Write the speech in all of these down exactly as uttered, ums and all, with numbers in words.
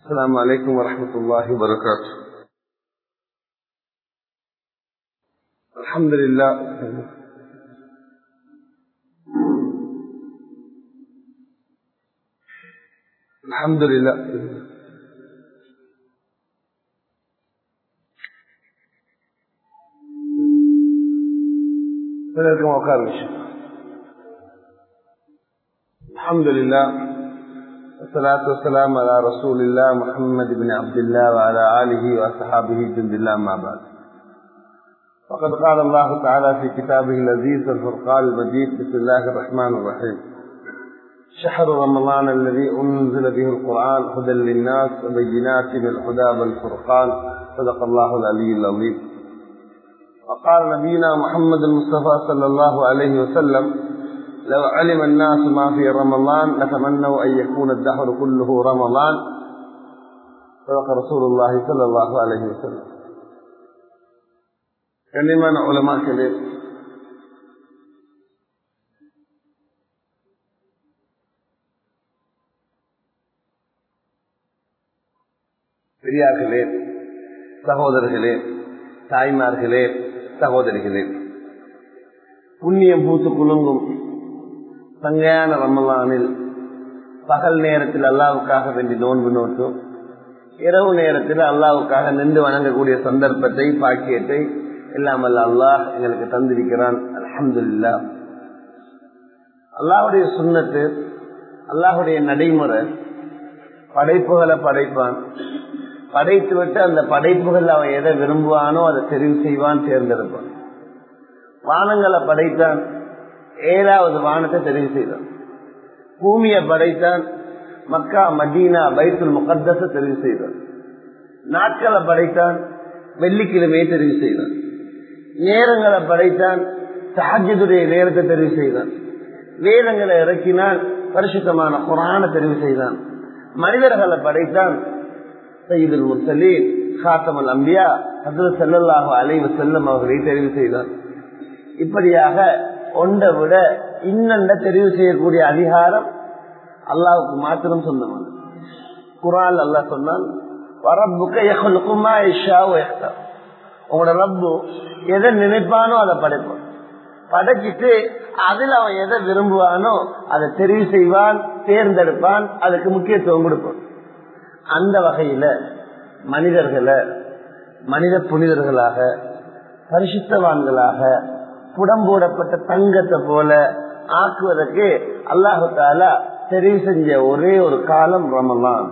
السلام عليكم ورحمة الله وبركاته. الحمد لله الحمد لله الحمد لله والصلاة والسلام على رسول الله محمد بن عبد الله وعلى آله وأصحابه جند الله ما بعد. وقد قال الله تعالى في كتابه العزيز الفرقان المجيد: بسم الله الرحمن الرحيم. شهر رمضان الذي أنزل به القرآن هدى للناس وبينات من الهدى والفرقان. صدق الله العلي العظيم. وقال نبينا محمد المصطفى صلى الله عليه وسلم: لو علم الناس ما في رمضان لتمنوا أن يكون الدهر كله رمضان. صدق رسول الله صلى الله عليه وسلم. கண்ணியமான உலமாக்களே, பெரியார்களே, சகோதரர்களே, தாய்மார்களே, சகோதரிகளே, புண்ணியம் பூத்து குலுங்கும் சங்கையான ரமலானில் பகல் நேரத்தில் அல்லாஹ்வுக்காக வேண்டி நோன்பு நோட்டும், இரவு நேரத்தில் அல்லாஹ்வுக்காக நின்று வணங்கக்கூடிய சந்தர்ப்பத்தை, பாக்கியத்தை எல்லாம் அல்ல அல்லாஹ் எங்களுக்கு தந்திருக்கிறான். அல்ஹம்துலில்லாஹ். அல்லாஹ்வுடைய சுன்னத்து, அல்லாஹ்வுடைய நடைமுறை, படைப்புகளை படைப்பான், படைத்து விட்டு அந்த படைப்புகள் அவன் எதை விரும்புவானோ அதை தெரிவு செய்வான், தேர்ந்தெடுப்பான். வானங்களை படைத்தான், ஏழாவது வானத்தை தெரிவு செய்தான். பூமியை படைத்தான், மக்கா மதீனா பைத்துல் முகத்தஸை தெரிவு செய்தான். நாட்களை படைத்தான், வெள்ளிக்கிழமையை தெரிவு செய்தான். நேரங்களை படைத்தான், தஹஜ்ஜுடைய நேரத்தை தெரிவு செய்தான். வேதங்களை இறக்கினான், பரிசுத்தமான குர்ஆனை தெரிவு செய்தான். மனிதர்களை படைத்தான், சய்யிதுல் முர்சலீன் காத்தமுல் அம்பியா ஹஜ்ரத் ஸல்லல்லாஹு அலைஹி வஸல்லம் அவர்களை தெரிவு செய்தான். இப்படியாக ஒன்றை விட இன்னொன்றை தெரிவு செய்யக்கூடிய அதிகாரம் அல்லாஹ்வுக்கு மாத்திரம் சொந்தமான. குர்ஆன் அல்லாஹ் சொன்னான், வரப்புக யஹ்லுகு மா யஷா வ யஹ்தார். உங்களோட ரப்பு எதை நினைப்பானோ அதை படைப்பான். படைச்சிட்டு அதில் அவன் எதை விரும்புவானோ அதை தெரிவு செய்வான், தேர்ந்தெடுப்பான், அதுக்கு முக்கியத்துவம் கொடுப்பான். அந்த வகையில மனிதர்களை மனித புனிதர்களாக, பரிசுத்தவான்களாக, புடம்போடப்பட்ட தங்கத்தை போல ஆக்குவதற்கு அல்லாஹு தஆலா தெரிவு செஞ்ச ஒரே ஒரு காலம் ரமலான்.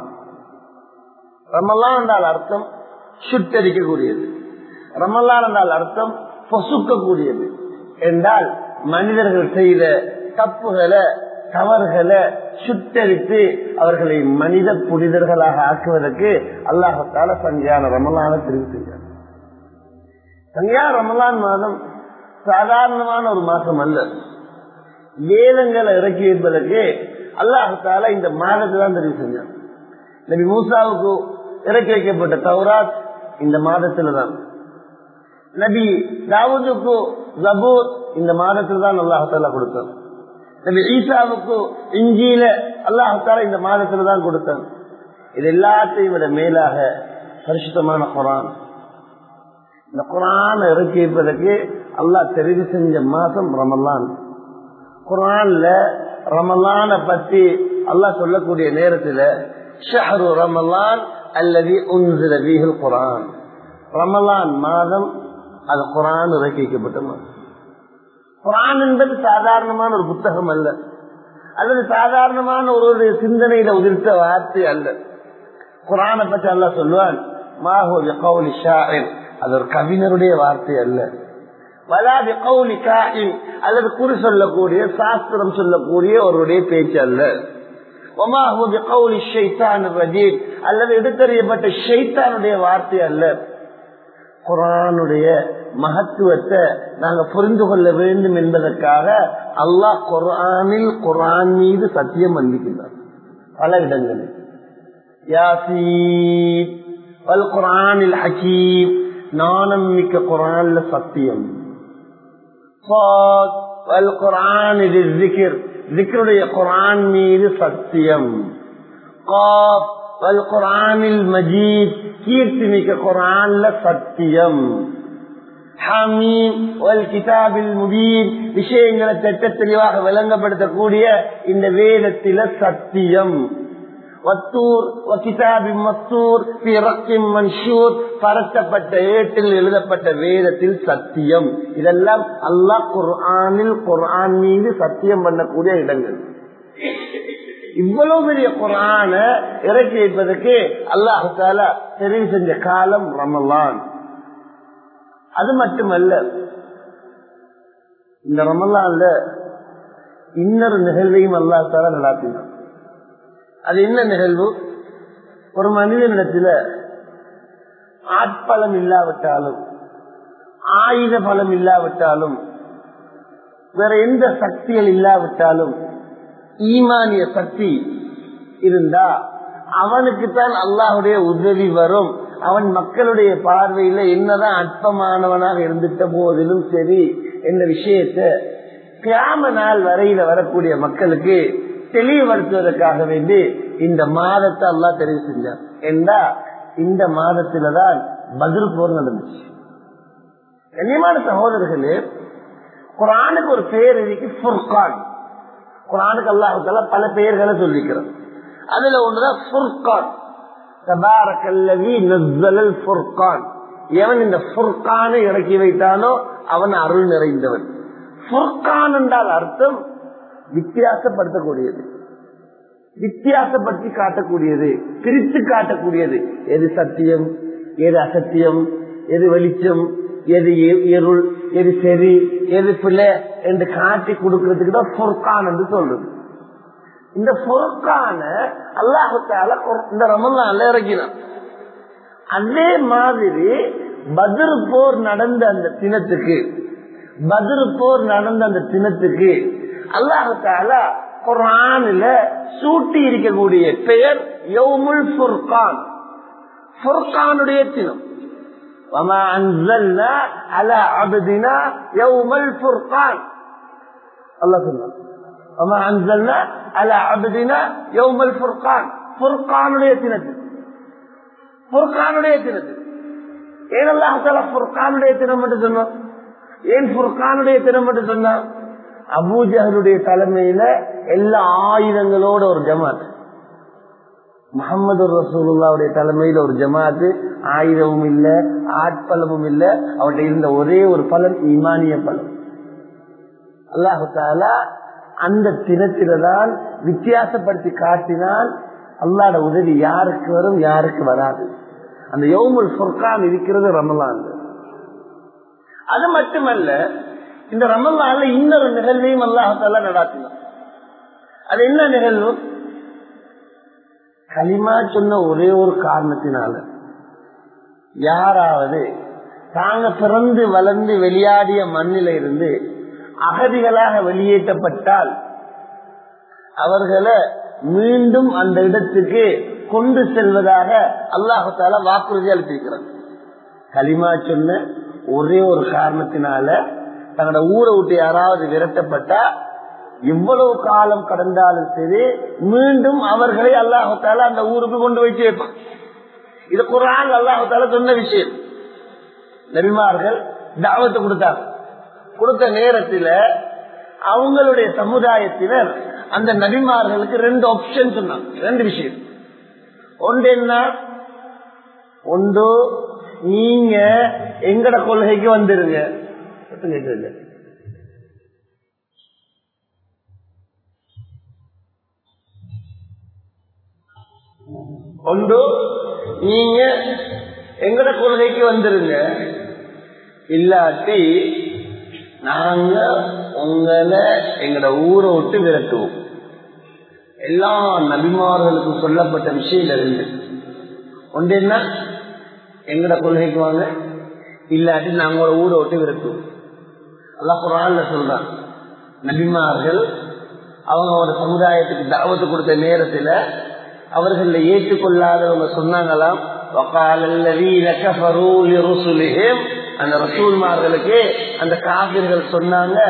ரமலான் என்றால் அர்த்தம் சுட்டரிக்கக்கூடியது. ரமலான் என்றால் அர்த்தம் பொசுக்கக்கூடியது. என்றால் மனிதர்கள் செய்த தப்புகளை, தவறுகளை சுட்டரித்து அவர்களை மனித புனிதர்களாக ஆக்குவதற்கு அல்லாஹு தஆலா சங்கையான ரமலானை தெரிவு செய்தார். சங்கையான ரமலான் மாதம் சாதாரணமான ஒரு மாசம் அல்ல. வேதங்களை இறக்கி வைப்பதற்கு அல்லாஹு தஆலா இந்த மாதத்தை தான் தெரிவு செஞ்சார். நபி மூசாவுக்கு இறக்கி வைக்கப்பட்ட தௌராத் இந்த மாதத்துல தான். நபி தாவூதுக்கு ஜபூர் இந்த மாதத்துல தான் அல்லாஹு தஆலா கொடுத்தார். நபி ஈசாவுக்கு இன்ஜீல அல்லாஹு தஆலா இந்த மாதத்துல தான் கொடுத்தார். இது எல்லாத்தையும் விட மேலாக பரிசுத்தமான குர்ஆன். இந்த குர்ஆனை இறக்கி வைப்பதற்கு அல்லாஹ் தெரிவு செஞ்ச மாசம் ரமலான். குர்ஆன்ல ரமலானை பத்தி அல்லாஹ் சொல்லக்கூடிய நேரத்தில் ஷஹ்ரு ரமலான் அல்லதி உன்ஸில ஃபீஹில் குர்ஆன். ரமலான் மாதம் அது குர்ஆன் இறக்கி வைக்கப்பட்ட மாதம். குர்ஆன் என்பது சாதாரணமான ஒரு புத்தகம் அல்ல, அல்லது சாதாரணமான ஒரு சிந்தனையில உதிர்த்த வார்த்தை அல்ல. குர்ஆனை பற்றி அல்லாஹ் சொல்லுவான், மா ஹுவ பிகௌலி ஷாஇர், அது ஒரு கவிஞருடைய வார்த்தை அல்ல. வலா பிகௌலி காஹின், அல்லது குறி சொல்லக்கூடிய, சாஸ்திரம் சொல்லக்கூடிய ஒருடைய பேச்சு அல்ல. வமா ஹுவ பிகௌலி ஷைத்தானிர் ரஜீம், அல்லது எடுத்தறியப்பட்ட ஷைத்தானுடைய வார்த்தை அல்ல. குர்ஆனுடைய மகத்துவத்தை நாங்க புரிந்து கொள்ள வேண்டும் என்பதற்காக அல்லாஹ் குர்ஆனில் குர்ஆன் மீது சத்தியம் வந்திருக்கிறார் பல இடங்களில். யாசீன் வல் குர்ஆனில் ஹகீம், நாணம் மிக்க குர்ஆன்ல சத்தியம். ஸாத் வல் குர்ஆனில் ذிக்ர், ذிக்ருடைய குர்ஆன் மீது சத்தியம். காஃப் வல் குர்ஆனில் மஜீத், கீர்த்திமிக்க குர்ஆன்ல சத்தியம். ஹமீம் வல் கிதாபில் முபீன், விஷயங்களை திட்ட தெளிவாக விளங்கப்படுத்தக்கூடிய இந்த வேதத்தில சத்தியம். வத்தூர் வகிதாபி மஸ்தூர் ஃபீ ரக்கிம் மன்ஷூர், பரத்தப்பட்ட ஏட்டில் எழுதப்பட்ட வேதத்தில் சத்தியம். இதெல்லாம் அல்லாஹ் குர்ஆனில் குர்ஆன் மீது சத்தியம் பண்ணக்கூடிய இடங்கள். இவ்வளவு பெரிய குர்ஆன இறக்கி வைப்பதற்கு அல்லாஹ் தஆலா தெரிவு செஞ்ச காலம் ரமலான். அது மட்டுமல்ல, இந்த ரமலான்ல இன்னொரு நிகழ்வையும் அல்லாஹ் தஆலா நடாத்தினான். அது என்ன நிகழ்வு? ஒரு மனிதனிடத்துல ஆட்பலம் இல்லாவிட்டாலும், ஆயுத பலம் இல்லாவிட்டாலும், வேற எந்த சக்திகள் இல்லாவிட்டாலும், ஈமானிய சக்தி இருந்தா அவனுக்குத்தான் அல்லாஹுடைய உதவி வரும். அவன் மக்களுடைய பார்வையில என்னதான் அற்பமானவனாக இருந்துட்ட போதிலும் சரி என்ற விஷயத்தை கியாம நாள் வரையில வரக்கூடிய மக்களுக்கு தெளிவுபடுத்துவதற்காக வேண்டி இந்த மாதத்தை அல்லாஹ் தெரிவு செஞ்சார். என்றா இந்த மாதத்தில்தான் பத்ர் போர் நடந்துச்சு. கண்ணியமான சகோதரர்களே, குர்ஆனுக்கு ஒரு பெயர் இருக்கு, ஃபுர்கான். குர்ஆனுக்கு அல்லாஹ் தஆலா பல பெயர்களை சொல்லிக்கிறார். அதுல ஒன்றுதான் ஃபுர்கான். தபாரக்கல்லதி நஸ்ஸலல் ஃபுர்கான். எவன் இந்த ஃபுர்கானை இறக்கி வைத்தானோ அவன் அருள் நிறைந்தவன். ஃபுர்கான் என்றால் அர்த்தம் வித்தியாசப்படுத்தக்கூடியது, வித்தியாசப்படுத்தி காட்டக்கூடியது, பிரித்து காட்டக்கூடியது. எது சத்தியம், எது அசத்தியம், எது வெளிச்சம், எது இருள், எது சரி, எது பிள்ளை என்று காட்டி கொடுக்கிறதுக்கு தான் ஃபுர்கான் என்று சொல்றது. இந்த ஃபுர்கான அல்லாஹ் தஆலா இந்த ரமலான்ல இறக்கினான். அதே மாதிரி பத்ர் போர் நடந்த அந்த தினத்துக்கு பத்ர் போர் நடந்த அந்த தினத்துக்கு அல்லாஹ் தஆலா குர்ஆனில சூட்டி இருக்கக்கூடிய பெயர் யௌமுல் ஃபுர்கான், ஃபுர்கானுடைய தினம். வமா அன்ஸல்னா அலா அப்தினா யௌமுல் ஃபுர்கான். அல்லாஹ் சொன்னான், வமா அன்ஸல்னா அலா அப்தினா யௌமுல் ஃபுர்கான், ஃபுர்கானுடைய தினத்து, ஃபுர்கானுடைய தினத்து. ஏன் அல்லாஹ் தஆலா ஃபுர்கானுடைய தினம் என்று சொன்னான்? ஏன் ஃபுர்கானுடைய தினம் என்று சொன்னான்? அபூஜஹலுடைய தலைமையில எல்லா ஆயுதங்களோட ஒரு ஜமாத், முஹம்மது ரசூலுல்லாஹ்வுடைய தலைமையில ஒரு ஜமாத், ஆயுதமும் இல்ல, ஆட்பலமும் இல்ல, அவருடைய இருந்த ஒரே ஒரு பலன் ஈமானிய பலன். அல்லாஹ் தஆலா அந்த தினத்தில்தான் வித்தியாசப்படுத்தி காட்டினால் அல்லாஹ்ட உதவி யாருக்கு வரும், யாருக்கு வராது. அந்த யௌமுல் ஃபுர்கான் இருக்கிறது ரமலான். அது மட்டுமல்ல, இந்த ரமலான்ல இன்னொரு நிகழ்வையும் அல்லாஹ் தஆலா நடாத்தினான். அது என்ன நிகழ்வு? கலிமா சொன்ன ஒரே ஒரு காரணத்தினால யாராவது தாங்க பிறந்து வளர்ந்து வெளியாடிய மண்ணில இருந்து அகதிகளாக வெளியேற்றப்பட்டால் அவர்களை மீண்டும் அந்த இடத்துக்கு கொண்டு செல்வதாக அல்லாஹ் தஆலா வாக்குறுதி அளித்திருக்கிறார். கலிமா சொன்ன ஒரே ஒரு காரணத்தினால தங்களோட ஊரை விட்டு யாராவது விரட்டப்பட்டா எவ்வளவு காலம் கடந்தாலும் சரி மீண்டும் அவர்களை அல்லாஹ் தஆலா அந்த ஊருக்கு கொண்டு போய் சேர்ப்பான். இது குர்ஆன் அல்லாஹ் தஆலா சொன்ன விஷயம். நபிமார்கள் தாவத்து கொடுத்தாங்க. கொடுத்த நேரத்தில் அவங்களுடைய சமுதாயத்தினர் அந்த நபிமார்களுக்கு ரெண்டு ஆப்ஷன் சொன்னாங்க, ரெண்டு விஷயம். ஒன்று என்ன? ஒன்று, நீங்க எங்கட கொள்கைக்கு வந்துருங்க. ஒன்று, நீங்க எங்கட கொள்கைக்கு வந்துருங்க, இல்லாட்டி நாங்க உங்களை எங்கட ஊரை விட்டு விரட்டுவோம். எல்லா நபிமார்களுக்கும் சொல்லப்பட்ட விஷயம் இருந்து ஒன்று என்ன? எங்கட கொள்கைக்கு வாங்க, இல்லாட்டி நாங்க ஊரை விட்டு விரட்டுவோம். அல்லாஹ் குர்ஆன்ல சொல்றான், நபிமார்கள் அவங்க ஒரு சமுதாயத்துக்கு தாவத்து கொடுத்த நேரத்துல அவர்களை ஏற்றுக்கொள்ளாதவங்க சொன்னாங்களாம், அந்த ரசூல்மார்களுக்கு அந்த காபிர்கள் சொன்னாங்க,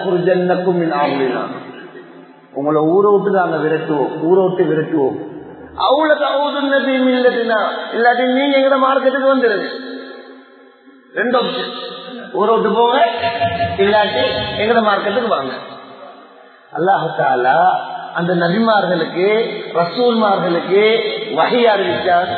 உங்களை ஊரை விட்டு நாங்க விரட்டுவோம், ஊரை விட்டு விரட்டுவோம். அவ்வளவு தகுதி நபி இல்லதுன்னா இல்லாட்டி நீங்க எங்கட மார்க்கெட்டுக்கு வந்துருது. ரெண்டு ஆப்ஷன், ஊரை விட்டு போங்க இல்லாட்டி எங்கட மார்க்கெட்டுக்கு வாங்க. அல்லாஹ் தஆலா அந்த நபிமார்களுக்கு ரசூல்மார்களுக்கு வஹி அறிவிச்சார்.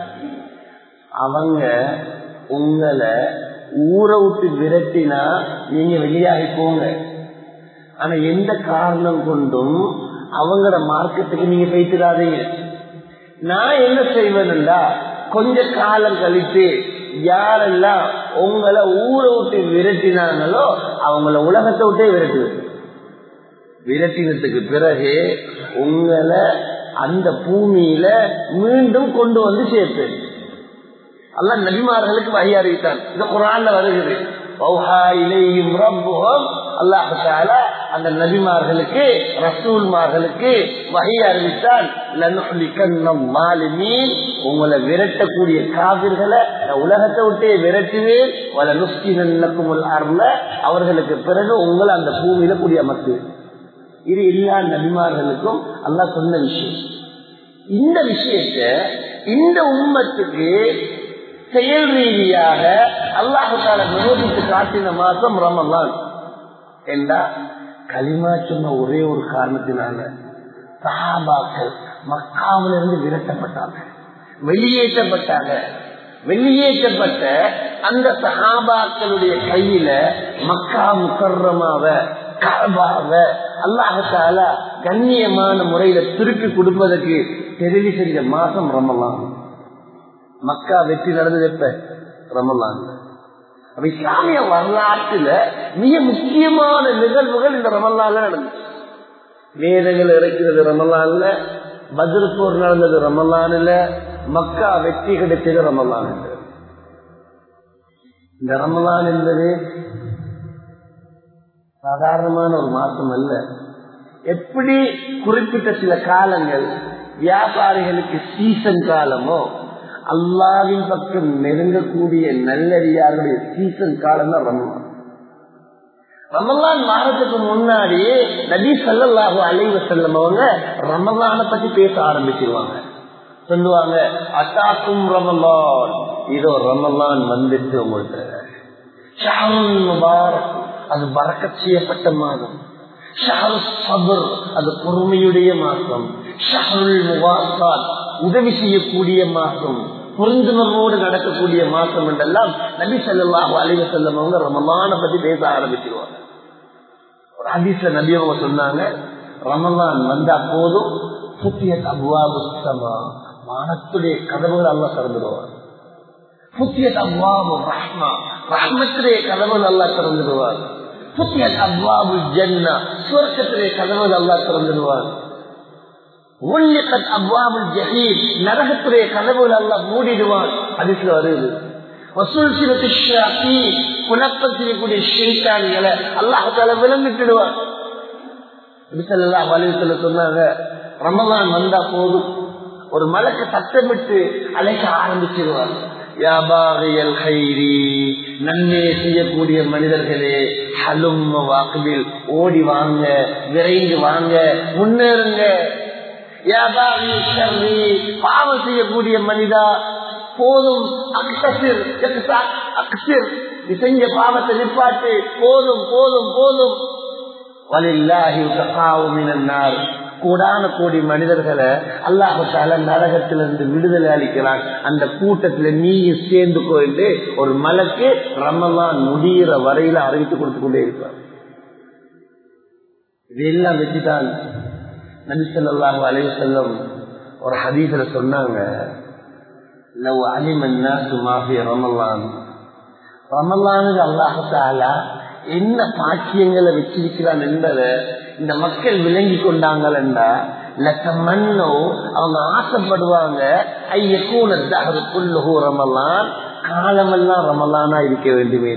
அவங்க உங்களை ஊரை விட்டு விரட்டினா நீங்க வெளியாகி போங்க, ஆனா எந்த காரணம் கொண்டும் அவங்களோட மார்க்கெட்டுக்கு நீங்க பேசிடாதீங்க. நான் என்ன செய்வேன்டா, கொஞ்ச காலம் கழித்து யாரெல்லாம் உங்களை ஊரை விட்டு விரட்டினாங்களோ அவங்கள உலகத்தை விட்டே விரட்டுவேன். விரட்டினத்துக்கு பிறகு உங்களை அந்த பூமியில மீண்டும் கொண்டு வந்து சேர்ப்பேன். அல்லாஹ் நபிமார்களுக்கு வஹி அறிவித்தான். இந்த குர்ஆன்ல வருகிறது, அல்லாஹ் தஆலா அந்த நபிமார்களுக்கு ரசூல்மார்களுக்கு வஹி அறிவித்தான். உங்களை விரட்டக்கூடிய காபிர்களை உலகத்தை விட்டே விரட்டுவேன். அவர்களுக்கு பிறகு உங்களை அந்த பூமியில குடியமர்த்துவேன். இது எல்லா நபிமார்களுக்கும் அல்லாஹ் சொன்ன விஷயம். இந்த விஷயத்தை இந்த உம்மத்துக்கு செயல் ரீதியாக அல்லாஹ் தஆலா நிரூபித்து காட்டின மாசம் ரமலான். என்றா கலிமா சொன்ன ஒரே ஒரு காரணத்தினால சஹாபாக்கள் மக்காவிலிருந்து விரட்டப்பட்டாங்க, வெளியேற்றப்பட்டாங்க. வெளியேற்றப்பட்ட அந்த சஹாபாக்களுடைய கையில மக்கா முக்கர்ரமாவ கஅபாவ அல்லாஹ் தஆலா கண்ணியமான முறையில திருப்பி கொடுப்பதற்கு தெரிவு செஞ்ச மாசம் ரமலான். மக்கா வெற்றி நடந்தது எப்ப? ரமலான். இஸ்லாமிய வரலாற்றுல மிக முக்கியமான நிகழ்வுகள் இந்த ரமலான்ல நடந்துச்சு. வேதங்கள் இறக்கிறது ரமலான்ல, பத்ர் போர் நடந்தது ரமலான்ல, மக்கா வெற்றி கிடைச்சது ரமலான். இந்த ரமலான் என்பது சாதாரணமான ஒரு மாசம் அல்ல. எப்படி குறிப்பிட்ட சில காலங்கள் வியாபாரிகளுக்கு சீசன் காலமோ, அல்லாஹ்வின் பக்கம் நெருங்கக்கூடிய நல்லடியாருடைய சீசன் காலம் தான் ரமலான். ரமலான் மாதத்துக்கு முன்னாடியே நபி ஸல்லல்லாஹு அலைஹி வஸல்லம் அவங்க ரமலானை பத்தி பேச ஆரம்பிச்சிருவாங்க. சொல்லுவாங்க, அத்தாக்கும் ரமலான், இதோ ரமலான் வந்துட்டு உங்கள்கிட்ட. ஷஹ்ருல் முபாரக், அது பரக்கத் செய்யப்பட்ட மாதம். ஷஹ்ருஸ் ஸப்ர், அது பொறுமையுடைய மாதம். ஷஹ்ருல் முவாஸாத், உதவி செய்யக்கூடிய மாதம், புரிந்துணர்வோடு நடக்கக்கூடிய மாசம் என்றெல்லாம் நபி ஸல்லல்லாஹு அலைஹி வஸல்லம் அவங்க ரமலானை பத்தி பேச ஆரம்பிச்சிருவாங்க. ஒரு ஹதீஸ்ல நபி அவங்க சொன்னாங்க, ரமலான் வந்தா போதும் ஃபுத்தியத் அப்வாபுஸ் ஸமா, வானத்துடைய கதவுகள் அல்லாஹ் திறந்துடுவார். ஃபுத்தியத் அப்வாபுர் ரஹ்மா, ரஹ்மத்துடைய கதவுகள் அல்லாஹ் திறந்துடுவார். ஃபுத்தியத் அப்வாபுல் ஜன்னah, சுவர்க்கத்துடைய கதவுகள் அல்லாஹ் திறந்துடுவார். நரகத்துடைய கதவுகள் அல்லாஹ் மூடிடுவான். ஹதீஸ்ல வருது. குழப்பம் செய்யக்கூடிய ஷைத்தான்களை அல்லாஹ் தஆலா விலங்கிட்டுடுவான். நபி ஸல்லல்லாஹு அலைஹி வஸல்லம் சொன்னாங்க, ரமலான் வந்தா போதும் ஒரு மலக்கு சத்தமிட்டு அழைக்க ஆரம்பிச்சிருவார். யா பாகியல் கைரி, நன்மை செய்யக்கூடிய மனிதர்களே, ஹலும் வாக்குபில், ஓடி வாங்க, விரைந்து வாங்க, முன்னேறுங்க. பாவம் செய்யக்கூடிய மனிதா, போதும், செஞ்ச பாவத்தை நிப்பாட்டு, போதும் போதும் போதும். கூடான கோடி மனிதர்களை அல்லாஹ் தஆலா நரகத்திலிருந்து விடுதலை அளிக்கிறான். அந்த கூட்டத்தில் நீயும் சேர்ந்து போயிட்டு ஒரு மலக்கு ரமலான் முடிகிற வரையில அறிவித்து கொடுத்து கொண்டே இருப்பார். இதெல்லாம் வச்சுதான் நபி ஸல்லல்லாஹு அலைஹி வஸல்லம் ஒரு ஹதீஸ்ல சொன்னாங்க, லவ் அலிம الناس ما في ரமலான், ரமலானுக்கு அல்லாஹ் தஆலா என்ன பாக்கியங்களை வச்சிருக்கிறான் என்பதை இந்த மக்கள் விளங்கி கொண்டாங்களா, லத்தமன்னோ, அவங்க ஆசைப்படுவாங்க, ஐயக்கூன தஹரு குல்லுஹு ரமலான், காலமெல்லாம் ரமலானா இருக்க வேண்டுமே.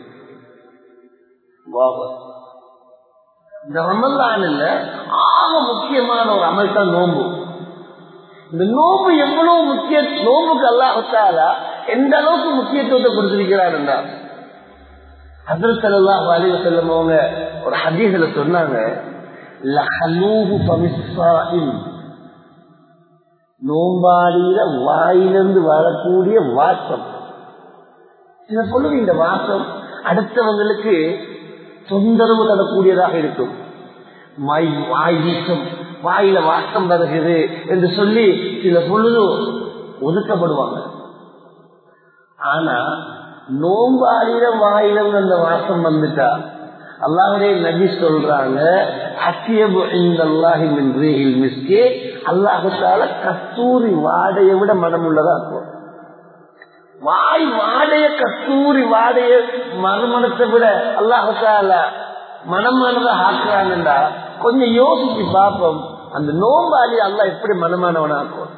இந்த ரமலான்ல ஆக முக்கியமான ஒரு அமல் தான் நோன்பு. இந்த நோன்பு எவ்வளவு முக்கிய, நோன்புக்கு அல்லாஹ் தஆலா எந்த அளவுக்கு முக்கியத்துவத்தை கொடுத்திருக்கிறார் என்றால், ஹஜ்ரத் ஸல்லல்லாஹு அலைஹி வஸல்லம் அவங்க ஒரு ஹதீஸ்ல சொன்னாங்க, லஹலூஹு ஃபமிஸ்ஸாயிம், நோம்பாளியில வாயிலிருந்து வரக்கூடிய வாசம். சில பொழுது இந்த வாசம் அடுத்தவங்களுக்கு தொந்தரவு தரக்கூடியதாக இருக்கும். வாய் வீசம், வாயில வாசம் வருகிறது என்று சொல்லி சில பொழுது ஒதுக்கப்படுவாங்க. ஆனா நோம்பாளியில வாயிலிருந்து அந்த வாசம் வந்துட்டா அல்லாஹ்வுடைய நபி சொல்றாங்க, அத்தியபு இன்தல்லாஹி மின் ரீஹில் மிஸ்கி, அல்லாஹ் தஆலா கஸ்தூரி வாடையை விட மனம் உள்ளதா இருக்கும். வாய் வாடைய கஸ்தூரி வாடைய மறுமணத்தை விட அல்லாஹ் தஆலா மனமானதா ஆக்குறான்டா. கொஞ்சம் யோசிச்சு பார்ப்போம், அந்த நோம்பாளி அல்லாஹ் எப்படி மனமானவனாக்கும்.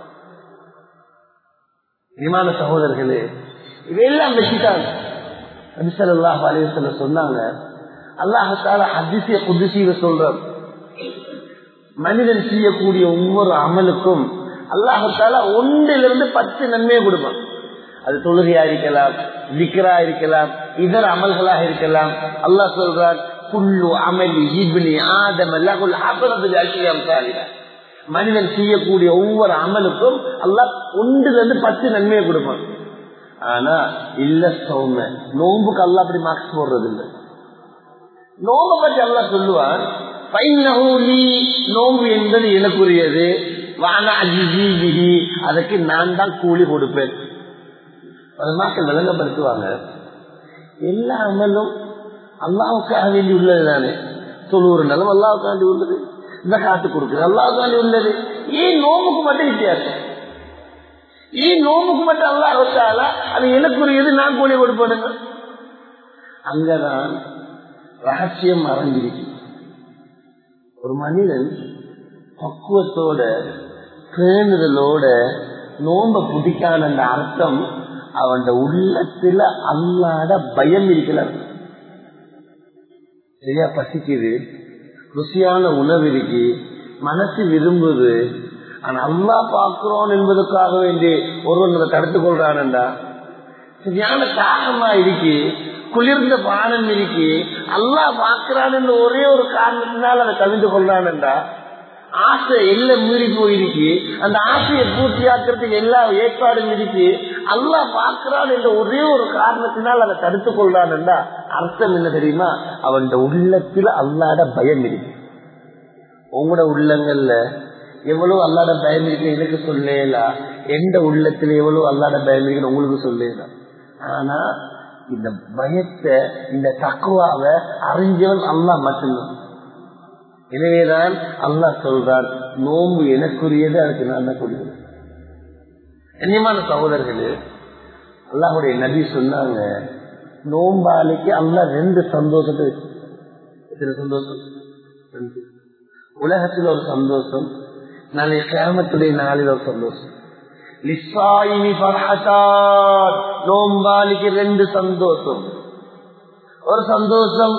விமான சகோதரர்களே, இவையெல்லாம் வச்சுட்டாங்க. நபி ஸல்லல்லாஹு அலைஹி வஸல்லம் சொன்னாங்க, அல்லாஹ் தஆலா ஹதீஸே குத்ஸில சொல்றார், மனிதன் செய்யக்கூடிய ஒவ்வொரு அமலுக்கும் அல்லாஹ் தஆலா ஒன்றிலிருந்து பத்து நன்மையை கொடுப்பான். அது தொழுகையா இருக்கலாம், திக்ரா இருக்கலாம், இதர அமல்களாக இருக்கலாம். அல்லாஹ் சொல்றான், குல்லு அமலி இப்னி ஆதம லஹுல் ஹஸனத்து பிஅஷ்ரி அம்சாலிஹா. மனிதன் செய்யக்கூடிய ஒவ்வொரு அமலுக்கும் அல்லாஹ் ஒன்றிலிருந்து பத்து நன்மையை கொடுப்பான். ஆனா இல்ல சௌம, நோம்புக்கு அல்லாஹ் அப்படி மார்க்ஸ் போடுறது இல்லை. நோம்பை பற்றி அல்லாஹ் சொல்லுவான், நோம்பு என்பது எனக்குரியது, அதற்கு நான் தான் கூலி கொடுப்பேன். மக்கள் விளங்கப்படுத்துவாங்க, எல்லா அமலும் அல்லாவுக்காக வேண்டி உள்ளது தானே. தொழுவுறு நலம் அல்லாவுக்காக வேண்டி உள்ளது, இந்த காத்து கொடுக்குறது அல்லாவுக்காக வேண்டி உள்ளது. ஏன் நோம்புக்கு மட்டும் வித்தியாசம்? ஏன் நோம்புக்கு மட்டும் அல்லாஹ் வச்சால அது எனக்குரியது, நான் கூலி கொடுப்பேன்? அங்கதான் ரகசியம் மறைஞ்சிருக்கு. ஒரு மனிதன் பக்குவத்தோட பேணுதலோட நோம்ப புதிக்கான அந்த அர்த்தம் அவன் உள்ளத்துல அல்லாத பயம் இருக்கிறார். சரியா பசிக்குது, ருசியான உணவு இருக்கு, மனசு விரும்புது, ஆனா அல்லாஹ் பார்க்கிறோம் என்பதற்காக வேண்டி ஒருவன் தடுத்துக் கொள்றான்டா. சரியான தாகமா இருக்கு, குளிர்ந்த பானம் இருக்கு, அல்லாஹ் பார்க்கிறான் என்ற ஒரே ஒரு காரணத்தினால் அதை கவிழ்ந்து கொள்றான்டா. ஆசை எல்லாம் மீறி போயிருக்கு, அந்த ஆசையை பூர்த்தியாக்குறதுக்கு எல்லா ஏற்பாடும் இருக்கு, அல்லாஹ் பார்க்கிறான் என்ற ஒரே ஒரு காரணத்தினால் அதை தடுத்துக் கொள்றான்டா. அர்த்தம் என்ன தெரியுமா? அவன் உள்ளத்துல அல்லாத பயம் இருக்கு. உங்களோட உள்ளங்கள்ல எவ்வளவு அல்லாத பயம் இருக்கு எனக்கு சொல்லலாம், எந்த உள்ளத்துல எவ்வளவு அல்லாத பயம் இருக்குன்னு உங்களுக்கு சொல்லலாம். ஆனா இந்த பயத்தை, இந்த தக்குவாவை அறிஞ்சவன் அல்லாஹ் மட்டும்தான். எனவேதான் அல்லாஹ் சொல்றான், நோம்பு எனக்குரியது, அதுக்கு நான் தான் கூடியது. கண்ணியமான சகோதரர்களே, அல்லாஹுடைய நபி சொன்னாங்க, நோம்பாளிக்கு அல்லாஹ் ரெண்டு சந்தோஷத்தை, எத்தனை சந்தோஷம்? உலகத்தில் ஒரு சந்தோஷம், நாளை கியாமத்துடைய நாளில் ஒரு சந்தோஷம். நோம்பாளிக்கு ரெண்டு சந்தோஷம். ஒரு சந்தோஷம்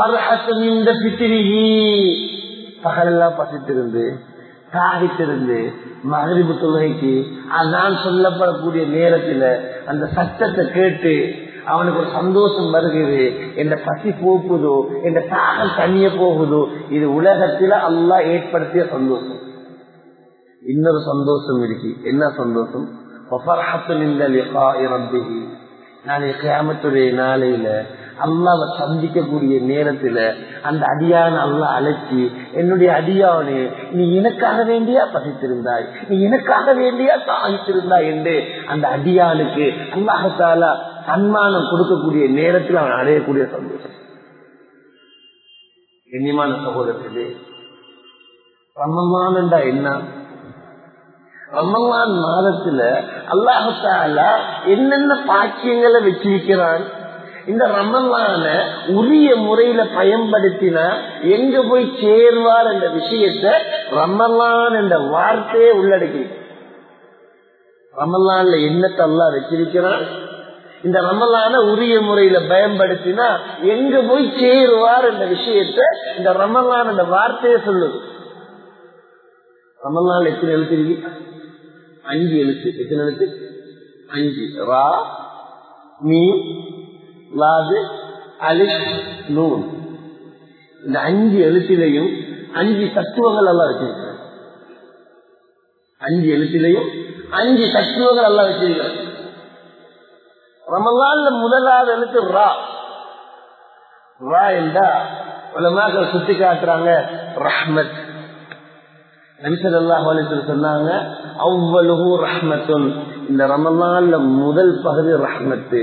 பகலெல்லாம் பசித்திருந்து தாகித்திருந்து மகரிபு தொழுகைக்கு அதான் சொல்லப்படக்கூடிய நேரத்துல அந்த சத்தத்தை கேட்டு அவனுக்கு ஒரு சந்தோஷம் வருகிறது, என்ற பசி போக்குதோ, என்ற தாகம் தனிய போகுதோ, இது உலகத்துல அல்லாஹ் ஏற்படுத்திய சந்தோஷம். இன்னொரு சந்தோஷம் இருக்கு. என்ன சந்தோஷம்? நாளை கியாமத்துடைய நாளையில அல்லாஹ்வை சந்திக்கக்கூடிய நேரத்துல அந்த அடியான அல்லாஹ் அழைச்சி, என்னுடைய அடியானே, நீ எனக்காக வேண்டியா பசித்திருந்தாய், நீ எனக்காக வேண்டியா தாகித்திருந்தாய் என்று அந்த அடியானுக்கு அல்லாஹ் தஆலா சன்மானம் கொடுக்கக்கூடிய நேரத்தில் அவன் அடையக்கூடிய சந்தோஷம். கண்ணியமான சகோதரர்களே, ரமலான் என்றா என்ன? ரமலான் மாதத்துல அல்லாஹ் தஆலா என்னென்ன பாக்கியங்களை வச்சிருக்கிறான். இந்த ரமலான உரிய முறையில பயன்படுத்தினா எங்க போய் சேர்வார் என்ற விஷயத்தை ரமலான் என்ற வார்த்தையே உள்ளடக்கி. ரமலான்ல என்னத்தை அல்லாஹ் வச்சிருக்கிறான், இந்த ரமலான உரிய முறையில பயன்படுத்தினா எங்க போய் சேருவார் என்ற விஷயத்தை இந்த ரமலான் என்ற வார்த்தையே சொல்லுது. ரமலான் எத்தனை எழுத்து இருக்கு? அஞ்சு எழுத்து. எத்தனை எழுத்து? அஞ்சு. ரா, மீம், லாது, அலிஃப், நூன். இந்த அஞ்சு எழுத்திலையும் அஞ்சு தத்துவங்கள் எல்லாம் வச்சிருக்காங்க. அஞ்சு எழுத்திலையும் அஞ்சு தத்துவங்கள் எல்லாம் வச்சிருக்கிறார். ரமலான்ல முதலாவது எழுத்து ரா. ரா என்றா உலமாக்கள் சுட்டி காட்டுறாங்க ரஹ்மத். நபி ஸல்லல்லாஹு அலைஹி வஸல்லம் சொன்னாங்க அவ்வலுஹு ரஹ்மத்துன், இந்த ரமலான்ல முதல் பகுதி ரஹ்மத்து.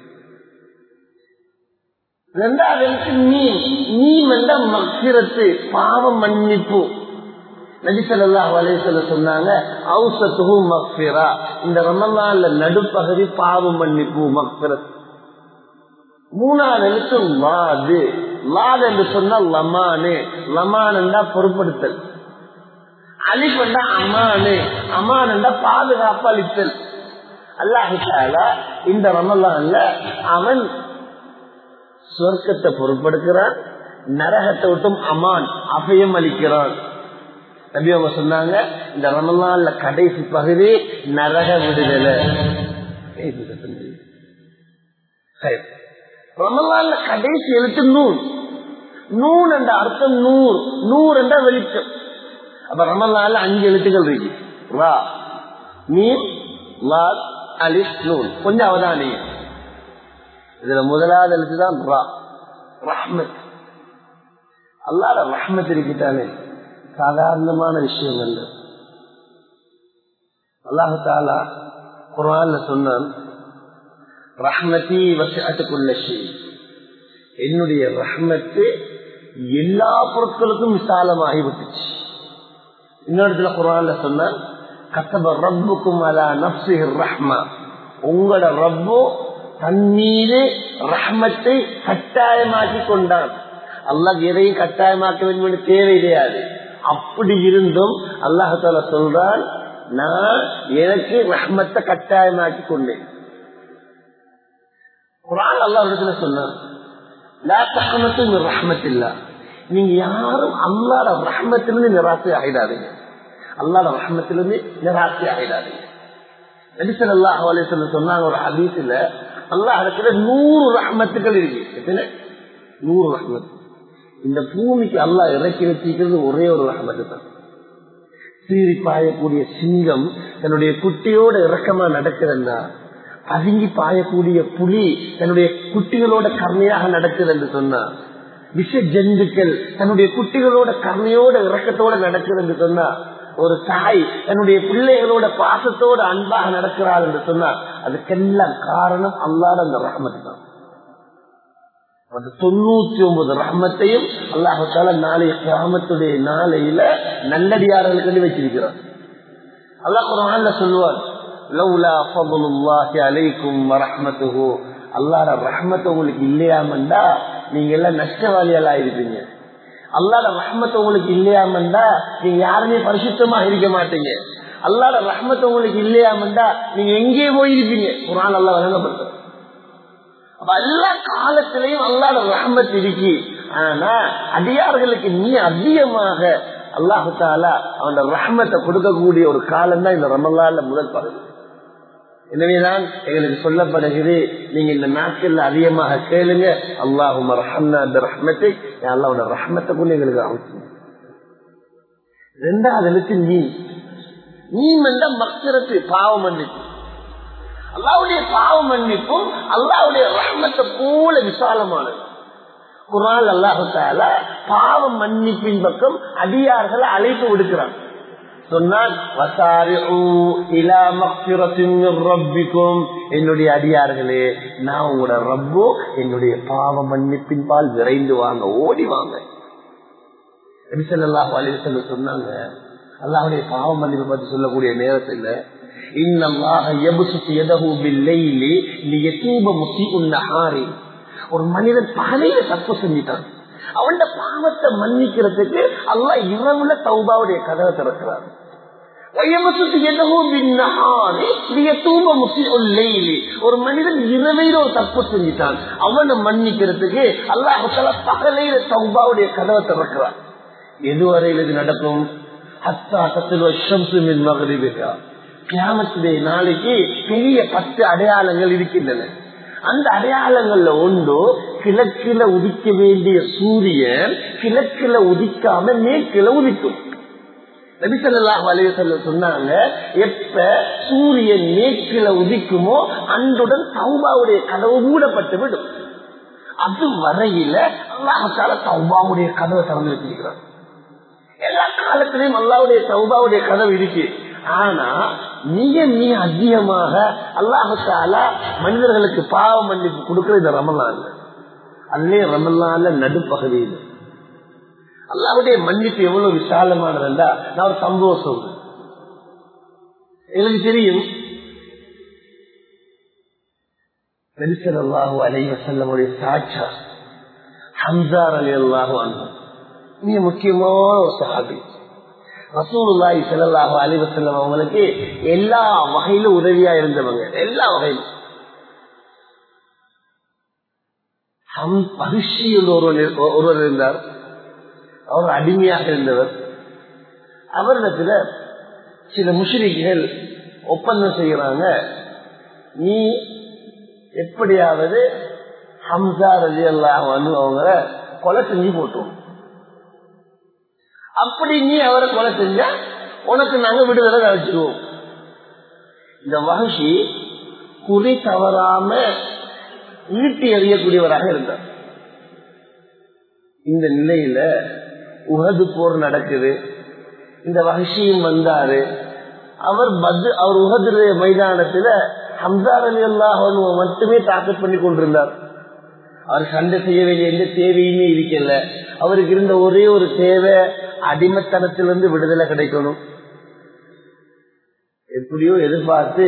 இரண்டாவது எழுத்து நீம். நீம் என்ற மக்ஃபிரத்து, பாவ மன்னிப்பு. நபி ஸல்லல்லாஹு அலைஹி வஸல்லம் சொன்னாங்க அவ்ஸத்துஹு மக்ஃபிரா, இந்த ரமலான்ல நடுப்பகுதி பாவ மன்னிப்பு மக்ஃபிரத். மூணாவது எழுத்து லாது. லாது என்று சொன்னால் லமானு. லமான் என்றா பொறுப்படுத்தல். அலிஃப் என்றா அமானு. அமான் என்றா பாதுகாப்பு அளித்தல். அல்லாஹ் தஆலா இந்த ரமலான்ல அவன் சொர்க்கத்தை பொறுப்படுக்கிறான், நரகத்தை விட்டும் அமான் அபயம் அளிக்கிறான். நபி அவங்க சொன்னாங்க இந்த ரமலான்ல கடைசி பகுதி நரக விடுதலை. ரமலான்ல கடைசி எழுத்து நூன். நூன் என்ற அர்த்தம் நூறு. நூறு என்ற வெளிச்சம். அப்ப ரமலான்ல அஞ்சு எழுத்துக்கள் இருக்கு. ரா, மீம், லால், அலிஃப், நூன். கொஞ்சம் அவதானியம். இதுல முதலாவது எழுத்துதான் ரா, ரஹ்மத். அல்லாஹ்வுடைய ரஹ்மத் இருக்கிட்டானே சாதாரணமான விஷயம் அல்ல. அல்லாஹ் தஆலா குர்ஆன்ல சொன்னான் ரஹ்மதி வஸஅத் குல்ல ஷை, என்னுடைய ரஹ்மத் எல்லா பொருட்களுக்கும் விசாலமாகி விட்டுச்சு. இன்னொரு குர்ஆன்ல சொன்னான் கதப ரப்புக்கும் அலா நஃப்ஸிஹி ரஹ்மா, உங்களோட ரப்பு தன் மீது ரஹ்மத்தை கட்டாயமாக்கி கொண்டான். அல்லாஹ் எதையும் கட்டாயமாக்க வேண்டும் என்று தேவை கிடையாது. அப்படி இருந்தும் அல்லாஹ் தஆலா சொல்றான் நான் எனக்கு ரஹ்மத்தை கட்டாயமாக்கி கொண்டேன். குர்ஆன் அல்லாஹ் இடத்துல சொன்னான் லா தக்னது மின் ரஹ்மத்தில்லாஹ், நீங்க யாரும் அல்லாஹ்வுடைய ரஹ்மத்திலிருந்து நிராசை ஆகிடாதீங்க. அல்லாஹ்வுடைய ரஹ்மத்திலிருந்து நிராசை ஆகிடாதீங்க. நபி ஸல்லல்லாஹு அலைஹி வஸல்லம் சொன்னாங்க ஒரு ஹதீஸ்ல அல்லாஹ் இடத்துல நூறு ரஹ்மத்துகள் இருக்கு. எத்தனை? நூறு ரஹ்மத். இந்த பூமிக்கு அல்லாஹ் இறக்கி வச்சிருக்கிறது ஒரே ஒரு ரஹ்மத்து தான். சீறி பாயக்கூடிய சிங்கம் தன்னுடைய குட்டியோட இறக்கமா நடக்கிறதா, பதுங்கி பாயக்கூடிய புலி தன்னுடைய குட்டிகளோட கருணையாக நடக்குது என்று சொன்னா, விஷ ஜந்துக்கள் தன்னுடைய குட்டிகளோட கருணையோட இறக்கத்தோட நடக்குது என்று சொன்னா, ஒரு தாய் தன்னுடைய பிள்ளைகளோட பாசத்தோட அன்பாக நடக்கிறாள் என்று சொன்னா, அதுக்கெல்லாம் காரணம் அல்லாஹ்வுடைய அந்த ரஹ்மத் தான். அந்த தொண்ணூத்தி ஒன்பது ரஹ்மத்தையும் அல்லாஹ் தஆலா நாளை கியாமத்துடைய நாளையில நல்லடியார்களுக்கு வச்சிருக்கிறார். அல்லாஹ் குர்ஆன்ல சொல்வார் லௌலா ஃபضலுல்லாஹி அலைக்கும் வரஹ்மத்துஹு, அல்லாஹ்வுடைய ரஹ்மத் உங்களுக்கு இல்லையாமண்டா நீங்க எல்லாம் நஷ்டவாளிகளா இருப்பீங்க. அல்லாஹ்வுடைய ரஹ்மத் உங்களுக்கு இல்லையாமண்டா நீங்க யாருமே பரிசுத்தமா இருக்க மாட்டீங்க. அல்லாஹ்வுடைய ரஹ்மத் உங்களுக்கு இல்லையாமண்டா நீங்க எங்கே போயிருப்பீங்க. குர்ஆன் அல்லாஹ் வழங்கப்படுது. அப்ப எல்லா காலத்திலையும் அல்லாஹ்வுடைய ரஹ்மத் இருக்கு. ஆனா அடியார்களுக்கு நீ அதிகமாக அல்லாஹ் தஆலா அவனுடைய ரஹ்மத்தை கொடுக்கக்கூடிய ஒரு காலம் தான் இந்த ரமலான்ல முதல் பகுதி. எனவேதான் எங்களுக்கு சொல்லப்படுகிறது நீங்க இந்த நாட்கள்ல அதிகமாக கேளுங்க அல்லாஹும்ம ரஹம்னா பிரஹ்மத்திக், யா அல்லாஹ் உன்னுடைய ரஹ்மத்தை கொண்டு எங்களுக்கு அவசியம். இரண்டாவது எழுத்து நீ. நீ என்ற மக்ஃபிரத்து, பாவ மன்னிப்பு. அல்லாஹ்வுடைய பாவ மன்னிப்பும் அல்லாஹ்வுடைய ரஹ்மத்தை போல விசாலமானது. குர்ஆன் அல்லாஹ் தஆலா பாவ மன்னிப்பின் பக்கம் அடியார்களை அழைப்பு விடுக்கிறான். சொன்னான் வஸாரிஉ இலா மக்ஃபிரத்தின் மின் ரப்பிக்கும், என்னுடைய அடியார்களே நான் உங்களோட ரப்பு என்னுடைய பாவ மன்னிப்பின் பால் விரைந்து வாங்க, ஓடி வாங்க. நபி ஸல்லல்லாஹு அலைஹி வஸல்லம் சொன்னாங்க அல்லாஹ்வுடைய பாவ மன்னிப்பை பற்றி சொல்லக்கூடிய நேரத்தில் இன்னல்லாஹ யப்சுத்து யதஹு பில்லைலி லியதூப முஸீஉன் நஹாரி, ஒரு மனிதன் பகலில தப்பு செஞ்சிட்டான், அவன் பாவத்தை மன்னிக்கிறதுக்கு அல்லாஹ் இரவுல தௌபாவுடைய கதவை திறக்கிறார். ஒரு மனிதன் இரவையில ஒரு தப்பு செஞ்சிட்டான், அவனை மன்னிக்கிறதுக்கு அல்லாஹ் பகலையில தௌபாவுடைய கதவை திறக்கிறார். எதுவரையில் இது நடக்கும்? கியாமத்துடைய நாளைக்கு பெரிய பத்து அடையாளங்கள் இருக்கின்றன. அந்த அடையாளங்கள்ல ஒன்று கிழக்கில உதிக்க வேண்டிய சூரியன் கிழக்கில உதிக்காம மேற்கில உதிக்கும். நபி ஸல்லல்லாஹு அலைஹி வஸல்லம் சொன்னாங்க, எப்ப சூரியன் மேற்கில உதிக்குமோ அன்றுடன் தௌபாவுடைய கதவு மூடப்பட்டு விடும். அது வரையில அல்லாஹ் தஆலா தௌபாவுடைய கதவை திறந்து வச்சிருக்கிறார். எல்லா காலத்திலையும் அல்லாஹ்வுடைய தௌபாவுடைய கதவு இருக்கு. ஆனா மிக மிக அதிகமாக அல்லாஹ் தஆலா மனிதர்களுக்கு பாவ மன்னிப்பு கொடுக்கிற இந்த ரமலான், அதுலயே ரமலான்ல நடுப்பகுதியில் அல்லாஹ்வுடைய மன்னிப்பு எவ்வளவு விசாலமானதுண்டா, நான் ஒரு சம்பவம் சொல்றேன். எனக்கு தெரியும் நபி ஸல்லல்லாஹு அலைஹி வஸல்லம் சாட்சா ஹம்ஸா ரலியல்லாஹு அன்ஹு மிக முக்கியமான ஒரு சஹாபி. ரசூலுல்லாஹி ஸல்லல்லாஹு அலைஹி வஸல்லம் அவங்களுக்கு எல்லா வகையிலும் உதவியா இருந்தவங்க, எல்லா வகையிலும். மகிழ்ச்சியில் ஒருவர் இருந்தார், அவர் அடிமையாக இருந்தவர். அவரிடத்துல சில முஷ்ரிக்குகள் ஒப்பந்தம் செய்யறாங்க, நீ எப்படியாவது ஹம்ஸா ரலியல்லாஹு அன்ஹு அவங்கள கொலை செஞ்சு போட்டோம், அப்படி நீ அவரை கொலை செஞ்சா உனக்கு நாங்க விடுதலை அழைச்சிடுவோம். இந்த வஹ்ஷி குறி தவறாம ஈட்டி எறியக்கூடியவராக இருந்தார். இந்த நிலையில உஹது போர் நடக்குது. இந்த வஹ்ஷியும் வந்தாரு. அவர் பத் அவர் உஹது மைதானத்துல ஹம்ஸா ரலியல்லாஹு அன்ஹு மட்டுமே தாக்கத் பண்ணி கொண்டிருந்தார். அவர் சண்டை செய்ய வேண்டிய எந்த தேவையுமே இருக்கல. அவருக்கு இருந்த ஒரே ஒரு தேவை, அடிமத்தனத்திலிருந்து விடுதலை கிடைக்கணும். எப்படியோ எதிர்பார்த்து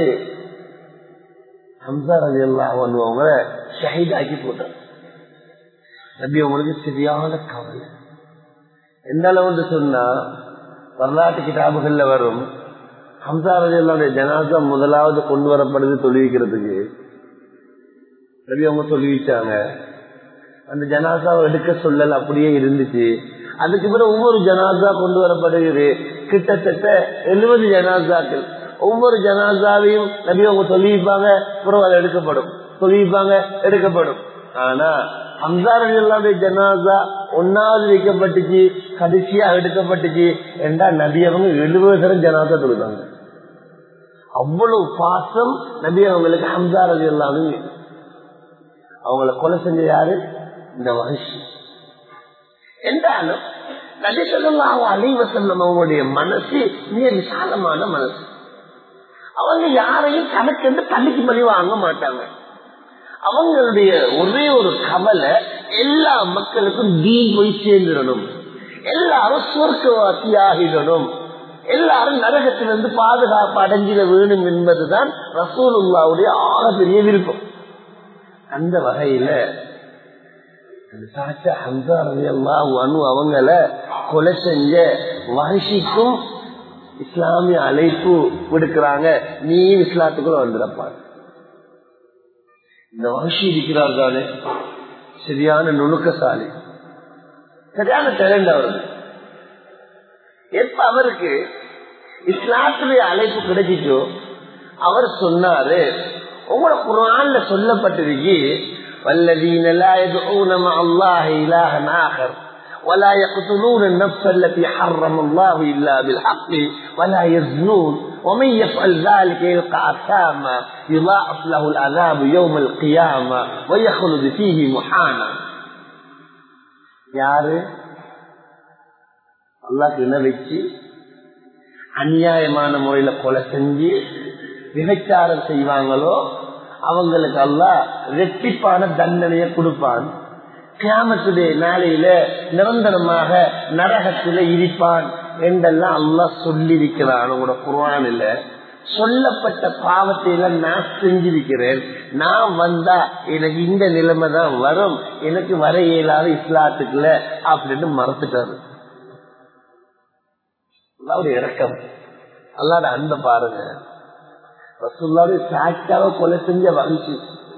ஹம்ஸா ரலியல்லாஹு அன்ஹு அவங்கள ஷஹீதாக்கி போட்டார். நபி அவங்களுக்கு சரியான கவலை. எந்த அளவுன்னு சொன்னா, வரலாற்று கிதாபுகள்ல வரும், ஹம்ஸா ரலியல்லாஹு ஜனாஸா முதலாவது கொண்டு வரப்படுது தொழுவிக்கிறதுக்கு. நபி அவங்க தொழுவிச்சாங்க. அந்த ஜனாசாவை எடுக்க சொல்லல் அப்படியே இருந்துச்சு. அதுக்கு பிறகு ஒவ்வொரு ஜனாசா கொண்டு வரப்படுகிறது. கிட்டத்தட்ட எழுபது ஜனாசாக்கள். ஒவ்வொரு ஜனாசாவையும் நபி அவங்க தொழுவிப்பாங்க, பிறகு அது எடுக்கப்படும், தொழுவிப்பாங்க, எடுக்கப்படும். ஆனா ஹம்ஸா ரலியல்லாஹு ஜனாசா ஒன்னாவது வைக்கப்பட்டுச்சு, கடைசியா எடுக்கப்பட்டுச்சு என்றா நபி அவங்க எழுபது தரம் ஜனாசா தொழுதாங்க. அவ்வளவு பாசம் நபி அவங்களுக்கு ஹம்ஸா ரலியல்லாஹு. அவங்களை கொலை செஞ்ச யாரு? இந்த வஹ்ஷி. என்றாலும் நபி ஸல்லல்லாஹு அலைஹி வஸல்லம் அவங்களுடைய மனசு மிக விசாலமான மனசு. அவங்க யாரையும் கணக்கென்று தள்ளிக்கு பழி வாங்க மாட்டாங்க. அவங்களுடைய ஒரே ஒரு கவலை, எல்லா மக்களுக்கும் தீன் போய் சேர்ந்துடணும், எல்லாரும் சொர்க்கவாசி ஆகிடணும், எல்லாரும் நரகத்திலிருந்து பாதுகாப்பு அடைஞ்சிட வேணும் என்பதுதான் ரசூலுல்லாஹ்வுடைய ஆகப்பெரிய விருப்பம். அந்த வகையில ஹம்ஸா ரலியல்லாஹு அன்ஹு அவங்கள கொலை செஞ்ச வஹ்ஷிக்கும் இஸ்லாமிய அழைப்பு விடுக்கிறாங்க, நீ இஸ்லாத்துக்குள்ள வந்துடப்பாங்க. இந்த வஹ்ஷி இருக்கிறார் தானே, சரியான நுணுக்கசாலி, சரியான டேலண்ட் அவருக்கு. எப்ப அவருக்கு இஸ்லாத்துடைய அழைப்பு கிடைச்சிச்சோ அவர் சொன்னாரு, உங்களோட குர்ஆன்ல சொல்லப்பட்டிருக்கு, والذين لا يدعون مع الله إلها آخر ولا يقتلون النفس التي حرم الله إلا بالحق ولا يزنون ومن يفعل ذلك يلقى أثاما يضاعف له العذاب يوم القيامة ويخلد فيه مهانا. யாரு அல்லாஹ் என்ன வச்சு அநியாயமான முறையில கொலை செஞ்சு விபச்சாரம் செய்வாங்களோ அவங்களுக்கு அல்லாஹ் ரெட்டிப்பான தண்டனையை கொடுப்பான். கியாமத்துடைய நாளையில நிரந்தரமாக நரகத்தில இருப்பான் என்றெல்லாம் அல்லாஹ் சொல்லியிருக்கிறான். உங்களோட குர்ஆனில் சொல்லப்பட்ட பாவத்தை எல்லாம் நான் செஞ்சிருக்கிறேன், நான் வந்தா எனக்கு இந்த நிலைமை தான் வரும், எனக்கு வர இயலாத இஸ்லாத்துக்குள்ள அப்படின்னு மறந்துட்டாரு. அல்லாஹ்வுடைய இரக்கம், அல்லாஹ்வுடைய அன்பை பாருங்க. ரசூலுல்லாஹ்வுடைய சாட்சியாக கொலை செஞ்ச வஹ்ஷி,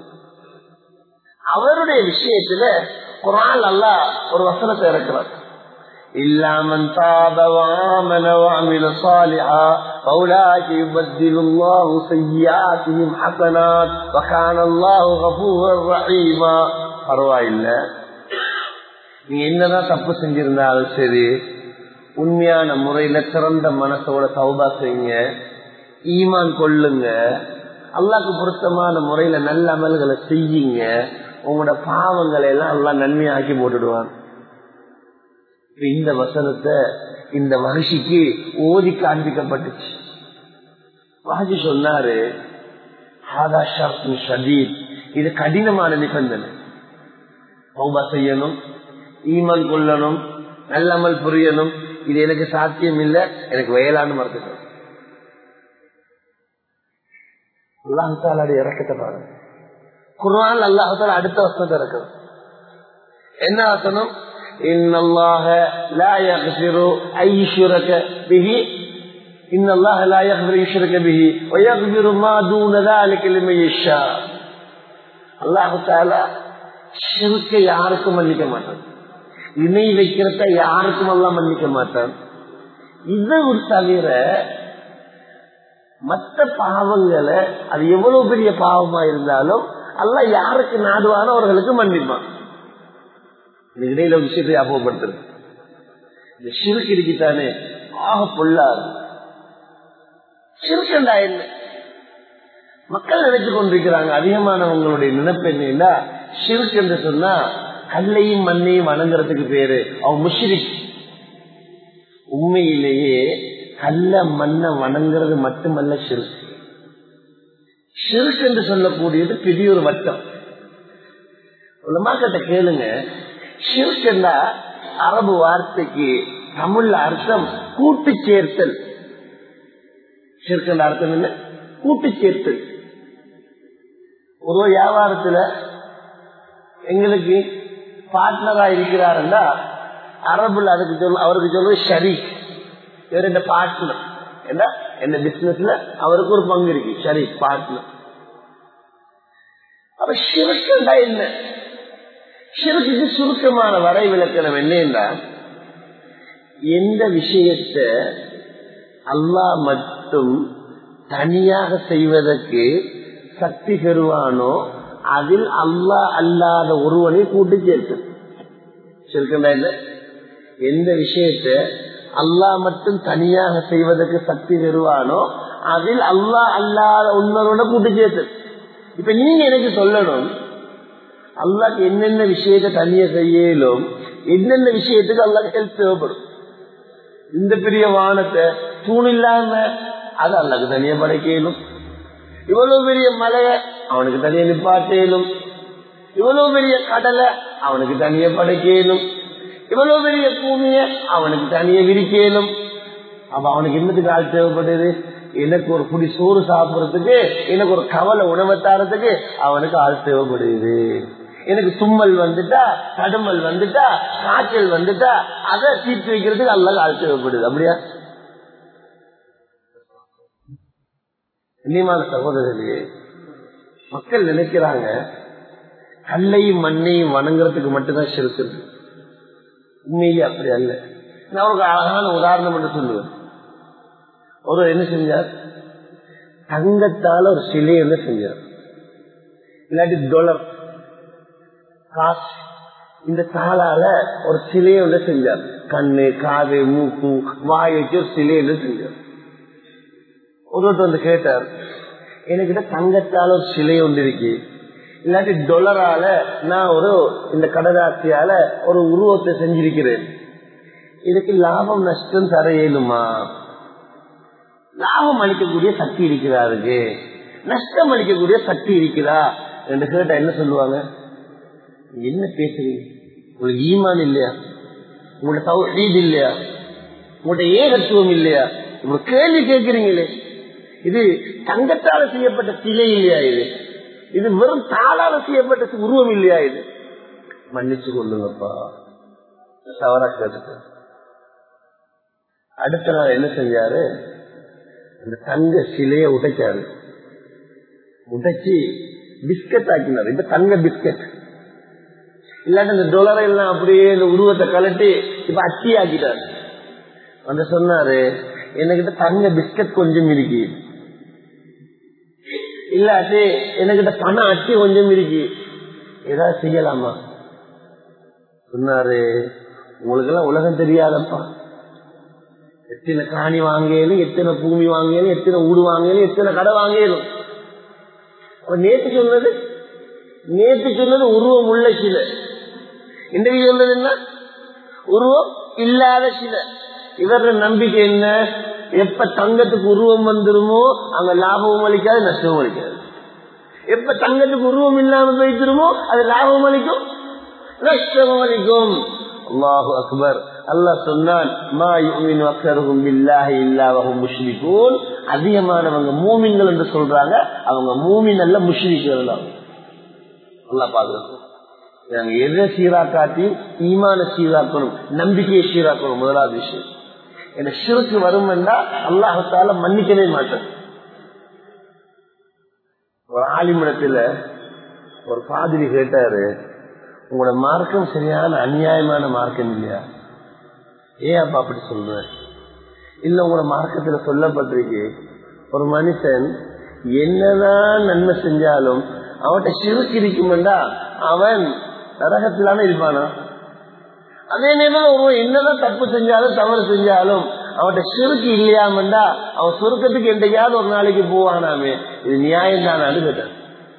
அவருடைய விஷயத்துல குர்ஆன் அல்லாஹ் ஒரு வசனத்தை இறக்குறார், إلا من تاب وآمن وعمل صالحا فأولئك يبدل الله سيئاتهم حسنات وكان الله غفورا رحيما. பரவாயில்லை, நீங்க என்னதான் தப்பு செஞ்சிருந்தாலும் சரி, உண்மையான முறையில திறந்த மனசோட தௌபா செய்யுங்க, ஈமான் கொள்ளுங்க, அல்லாஹ்க்கு பொருத்தமான முறையில நல்ல அமல்களை செய்யுங்க. உங்களோட பாவங்களை எல்லாம் அல்லாஹ் நன்மையாக்கி போட்டுடுவான். இந்த வசனத்தை இந்த மகிழ்ச்சிக்கு ஓதி காண்பிக்கப்பட்டுச்சு. வாஜி சொன்னாரு, இது கடினமான நிபந்தனை. தௌபா செய்யணும், ஈமான் கொள்ளணும், நல்லமல் புரியணும். இது எனக்கு சாத்தியம் இல்லை, எனக்கு வயலான்னு மறந்துட்டோம். அல்லாஹ் தஆலாவுடைய இரக்கத்தை பாருங்க. குர்ஆன் அல்லாஹ் தஆலா அடுத்த வசனத்தை இறக்குது. என்ன வசனம்? இன்னல்லாஹ லா யக்ஃபிரு ஐயுஷ்ரக பிஹி இன்னல்லாஹ லா யக்ஃபிரு யுஷ்ரக பிஹி வ யக்ஃபிரு மா தூன ذلك லிமன் யஷா. அல்லாஹ் தஆலா ஷிர்க்கை யாருக்கும் மன்னிக்க மாட்டான், இணை வைக்கிறத யாருக்கும் அல்லாஹ் மன்னிக்க மாட்டான். இது ஒரு தவிர மற்ற பாவங்களை அது எவ்வளவு பெரிய பாவமா இருந்தாலும் அல்லாஹ் யாருக்கு நாடுவானோ அவர்களுக்கு மன்னிப்பான். இடையில ஒரு விஷயத்தை ஞாபகப்படுத்துறது, இந்த ஷிர்க் இருக்குதானே ஆக பொல்லாது. ஷிர்க்ண்டா என்ன? மக்கள் நினைச்சு கொண்டிருக்கிறாங்க, அதிகமானவங்களுடைய நினைப்பு என்னன்னா, ஷிர்க் என்று சொன்னா கல்லையும் மண்ணையும் வணங்குறதுக்கு பேரு அவன் முஷ்ரிக். உண்மையிலேயே கல்ல மண்ணை வணங்குறது மட்டுமல்ல ஷிர்க். ஷிர்க் என்று சொல்லக்கூடியது பெரிய ஒரு வட்டம். உலமாக்கிட்ட கேளுங்க, ஷிர்க் என்ற அரபு வார்த்தைக்கு தமிழ்ல அர்த்தம் கூட்டு சேர்த்தல். ஷிர்க் என்ற அர்த்தம் என்ன? கூட்டு சேர்த்தல். ஒரு வியாபாரத்துல எங்களுக்கு பார்ட்னரா இருக்கிறாருன்னா அரபுல அதுக்கு சொல்ல அவருக்கு சொல்றது ஷரீக். இவர் இந்த பார்ட்னர் என்ன என்ன பிசினஸ்ல அவருக்கு ஒரு பங்கு இருக்கு, ஷரீக் பார்ட்னர். அப்ப ஷிர்க்ண்டா என்ன? ஷிர்க்குக்கு சுருக்கமான வரை விளக்கணம் என்னன்னா, எந்த விஷயத்தை அல்லாஹ் மட்டும் தனியாக செய்வதற்கு சக்தி பெறுவானோ அதில் அல்லாஹ் அல்லாத ஒருவனை கூட்டு சேர்த்து. ஷிர்க்ண்டா என்ன? எந்த விஷயத்தை அல்லாஹ் மட்டும் தனியாக செய்வதற்கு சக்தி பெறுவானோ அதில் அல்லாஹ் அல்லாத ஒன்னரோட கூட்டு சேர்த்து. இப்ப நீங்க எனக்கு சொல்லணும், அல்லாஹ் என்னென்ன விஷயத்தை தனியா செய்யலும், என்னென்ன விஷயத்துக்கு அல்லாஹ் ஹெல்ப் தேவைப்படும். இந்த பெரிய வானத்தை தூண் இல்லாம அது அல்லாஹ்க்கு தனியா படைக்கலும், இவ்வளவு பெரிய மலையை அவனுக்கு தனியா நிப்பாட்டேலும், இவ்வளவு பெரிய கடலை அவனுக்கு தனியா படைக்கலும், இவ்வளவு பெரிய பூமிய அவனுக்கு தனியா விரிக்கலும். அப்ப அவனுக்கு என்னத்துக்கு ஆள் தேவைப்படுது? எனக்கு ஒரு குடி சோறு சாப்பிடறதுக்கு, எனக்கு ஒரு கவலை உணவை தாரத்துக்கு அவனுக்கு ஆள் தேவைப்படுது. எனக்கு தும்மல் வந்துட்டா, தடுமல் வந்துட்டா, காய்ச்சல் வந்துட்டா அதை தீர்த்து வைக்கிறதுக்கு அல்லாஹ் ஆள் தேவைப்படுது. அப்படியா? கண்ணியமான சகோதரர்களே, மக்கள் நினைக்கிறாங்க கல்லையும் மண்ணையும் வணங்குறதுக்கு மட்டும்தான் ஷிர்க். உண்மையிலே அப்படி அல்ல. நான் ஒரு அழகான உதாரணம் என்று சொல்லுவேன். ஒரு என்ன செஞ்சார், தங்கத்தால ஒரு சிலை என்ன செஞ்சார், இல்லாட்டி டாலர் காசு, இந்த தாளால ஒரு சிலையை ஒன்று செஞ்சார். கண்ணு, காது, மூக்கு, வாய் வச்சு ஒரு சிலையை ஒன்று செஞ்சார். ஒருத்தர் வந்து கேட்டார், என்கிட்ட தங்கத்தால ஒரு சிலை ஒன்று இருக்கு, இல்லாட்டி டொலரால நான் ஒரு இந்த கடதாசியால ஒரு உருவத்தை செஞ்சிருக்கிறேன், இதுக்கு லாபம் நஷ்டம் தர இயலுமா? லாபம் அளிக்கக்கூடிய சக்தி இருக்கிறாருக்கு, நஷ்டம் அளிக்கக்கூடிய சக்தி இருக்கிறா என்று கேட்டா என்ன சொல்லுவாங்க? என்ன பேசுறீங்க? உங்களுக்கு ஈமான் இல்லையா? உங்களோட தௌஹீத் இல்லையா? உங்களோட ஏகத்துவம் இல்லையா? உங்க கேள்வி கேட்கிறீங்களே, இது தங்கத்தால செய்யப்பட்ட சிலை இல்லையா? இது இது வெறும் தாளால செய்யப்பட்ட உருவம் இல்லையா? இது மன்னிச்சு கொள்ளுங்கப்பா, தவறா கேட்டு. அடுத்த நாள் என்ன செஞ்சாரு, அந்த தங்க சிலையை உடைச்சாரு. உடைச்சி பிஸ்கட் ஆக்கினாரு. இந்த தங்க பிஸ்கட் இல்லாட்டி இந்த டொலரை எல்லாம் அப்படியே இந்த உருவத்தை கலட்டி இப்ப அட்டி ஆக்கிட்டாரு. வந்து சொன்னாரு, என்கிட்ட தங்க பிஸ்கட் கொஞ்சம் இருக்கு, இல்லாட்டி என்கிட்ட பண அட்டி கொஞ்சம் இருக்கு, ஏதாவது செய்யலாமா? சொன்னாரு, உங்களுக்கு எல்லாம் உலகம் தெரியாதப்பா, எத்தனை காணி வாங்கலும், எத்தனை பூமி வாங்கலும், எத்தனை ஊடு வாங்கலும், எத்தனை கடை வாங்கலும். நேற்று சொன்னது நேற்று சொன்னது உருவம் உள்ள சில, இன்றைக்கு சொன்னது என்ன? உருவம் இல்லாத சில. இவர நம்பிக்கை என்ன? எப்ப தங்கத்துக்கு உருவம் வந்துருமோ அங்க லாபமும் அளிக்காது, நஷ்டமும் அளிக்காது. எப்ப தங்கத்துக்கு உருவம் இல்லாம போய்த்திருமோ அது லாபம் அளிக்கும், நஷ்டமும் அளிக்கும். அல்லாஹு அக்பர். அல்லாஹ் சொன்னான், மா யுமினு அக்ஸருஹும் பில்லாஹி இல்லா வஹும் முஷ்ரிகூன். அதிகமானவங்க மூமின்கள் என்று சொல்றாங்க, அவங்க மூமின் அல்ல, முஷ்ரிக்குகள். அல்லாஹ் பாதுகாக்கும். நாங்க எதை சீராக்காட்டி ஈமான சீராக்கணும், நம்பிக்கையை சீராக்கணும். முதலாவது விஷயம் என்ன, ஷிர்க் வரும் என்றால் அல்லாஹ்வால மன்னிக்கவே மாட்டேன். ஒரு ஆலிமிடத்துல ஒரு பாதிரி கேட்டாரு, உங்களோட மார்க்கம் சரியான அநியாயமான மார்க்கம் இல்லையா? ஏன் அப்பா அப்படி சொல்ற? இல்ல, உங்களோட மார்க்கத்துல சொல்லப்பட்டிருக்கு, ஒரு மனுஷன் என்னதான் நன்மை செஞ்சாலும் அவன்கிட்ட ஷிர்க் இருக்குமெண்டா அவன் நரகத்திலான இருப்பானா? அதே நேரம் ஒருவன் என்னதான் தப்பு செஞ்சாலும் தவறு செஞ்சாலும் அவன்கிட்ட ஷிர்க் இல்லையாமண்டா அவன் சொர்க்கத்துக்கு என்றையாவது ஒரு நாளைக்கு போவானாமே. இது நியாயம் தான் கேட்டான்.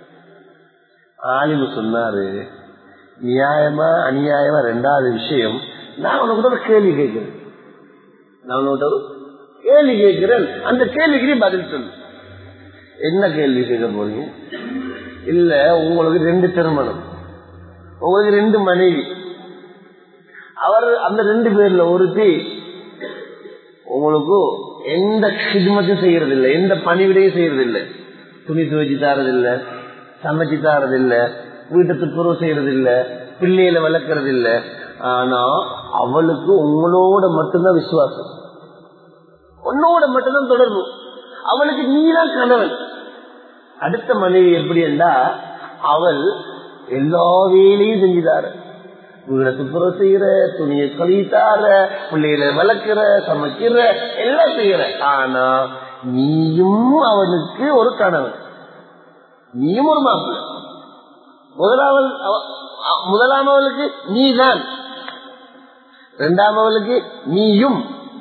ஆலிமு சொன்னாரு, நியாயமா அநியாயமா ரெண்டாவது விஷயம். நான் உனக்கு ஒரு கேள்வி கேட்கிறேன், நான் உனக்கு ஒரு கேள்வி கேட்கிறேன், அந்த கேள்விக்கு பதில் சொல்லு. என்ன கேள்வி கேட்க போறீங்க? இல்ல, உங்களுக்கு ரெண்டு திருமணம், உங்களுக்கு ரெண்டு மனைவி. அவர் அந்த ரெண்டு பேர்ல ஒருத்தி உங்களுக்கு எந்த கிதுமத்தும் செய்யறது இல்லை, எந்த பணிவிடையும் செய்யறது இல்லை, துணி துவைச்சு தாரதில்லை, சமைச்சு தாரதில்லை, வீட்டை துப்புரவு செய்யறது இல்லை, பிள்ளைகளை வளர்க்கறது இல்லை. ஆனா அவளுக்கு உங்களோட மட்டும்தான் விசுவாசம், உன்னோட மட்டும்தான் தொடர்பு. அவளுக்கு நீதான் கணவன். அடுத்த மனைவி எப்படி என்றா, அவள் எல்லா வேலையும் செஞ்சுதார, வீட துப்புரவு செய்யற, துணியை கழித்தார, பிள்ளைகளை வளர்க்கிற, சமைக்கிற, எல்லாம் செய்யற. ஆனா நீயும் அவனுக்கு ஒரு கணவன், நீயும் ஒரு மாப்பிள்ளை. முதலாவது முதலாமவளுக்கு நீதான், இரண்டாமவளுக்கு நீயும்.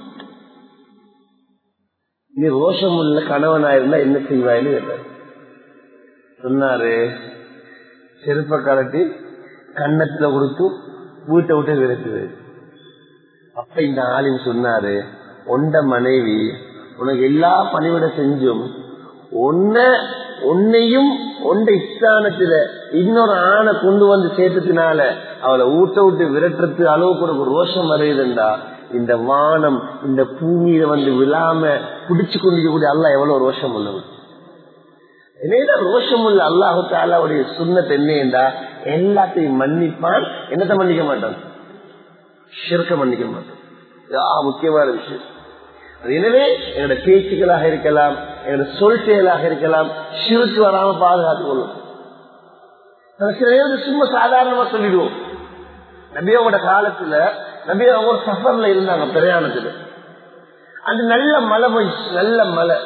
நீ ரோஷம் உள்ள கணவனாயிருந்தா என்ன செய்வாயின்னு கேட்டார். சொன்னாரு, செருப்ப கலட்டி கண்ணத்துல கொடுத்து வீட்டை விட்டு விரட்டுது. அப்ப இந்த ஆளின் சொன்னாரு, உண்ட மனைவி உனக்கு எல்லா பணிவிட செஞ்சும் உன்ன உன்னையும் உண்ட இஸ்தானத்துல இன்னொரு ஆணை கொண்டு வந்து சேர்த்ததுனால அவளை ஊட்ட விட்டு விரட்டுறது அளவுக்கு உனக்கு ரோஷம் வரையுதுண்டா, இந்த வானம் இந்த பூமியில வந்து விழாம பிடிச்சு கொண்டிருக்கக்கூடிய அல்லாஹ் எவ்வளவு ரோஷம் உள்ளவன். என்னதான் ரோஷம் உள்ள அல்லாஹு தஆலாவுடைய சுன்னத் என்னண்டா, எல்லாத்தையும் மன்னிப்பான், என்னத்தை மன்னிக்க மாட்டான், ஷிர்க மன்னிக்க மாட்டான். முக்கியமான விஷயம். எனவே என்னோட பேச்சுக்களாக இருக்கலாம், என்னோட சொல் செயலாக இருக்கலாம், ஷிர்க் வராம பாதுகாத்துக் கொள்ளும். சில நேரம் சும்மா சாதாரணமா சொல்லிடுவோம். நபியோட காலத்துல நபி அவங்க ஒரு சஃபர்ல இருந்தாங்க, பிரயாணத்துல. அந்த நல்ல மழை போயிடுச்சு, நல்ல மழை.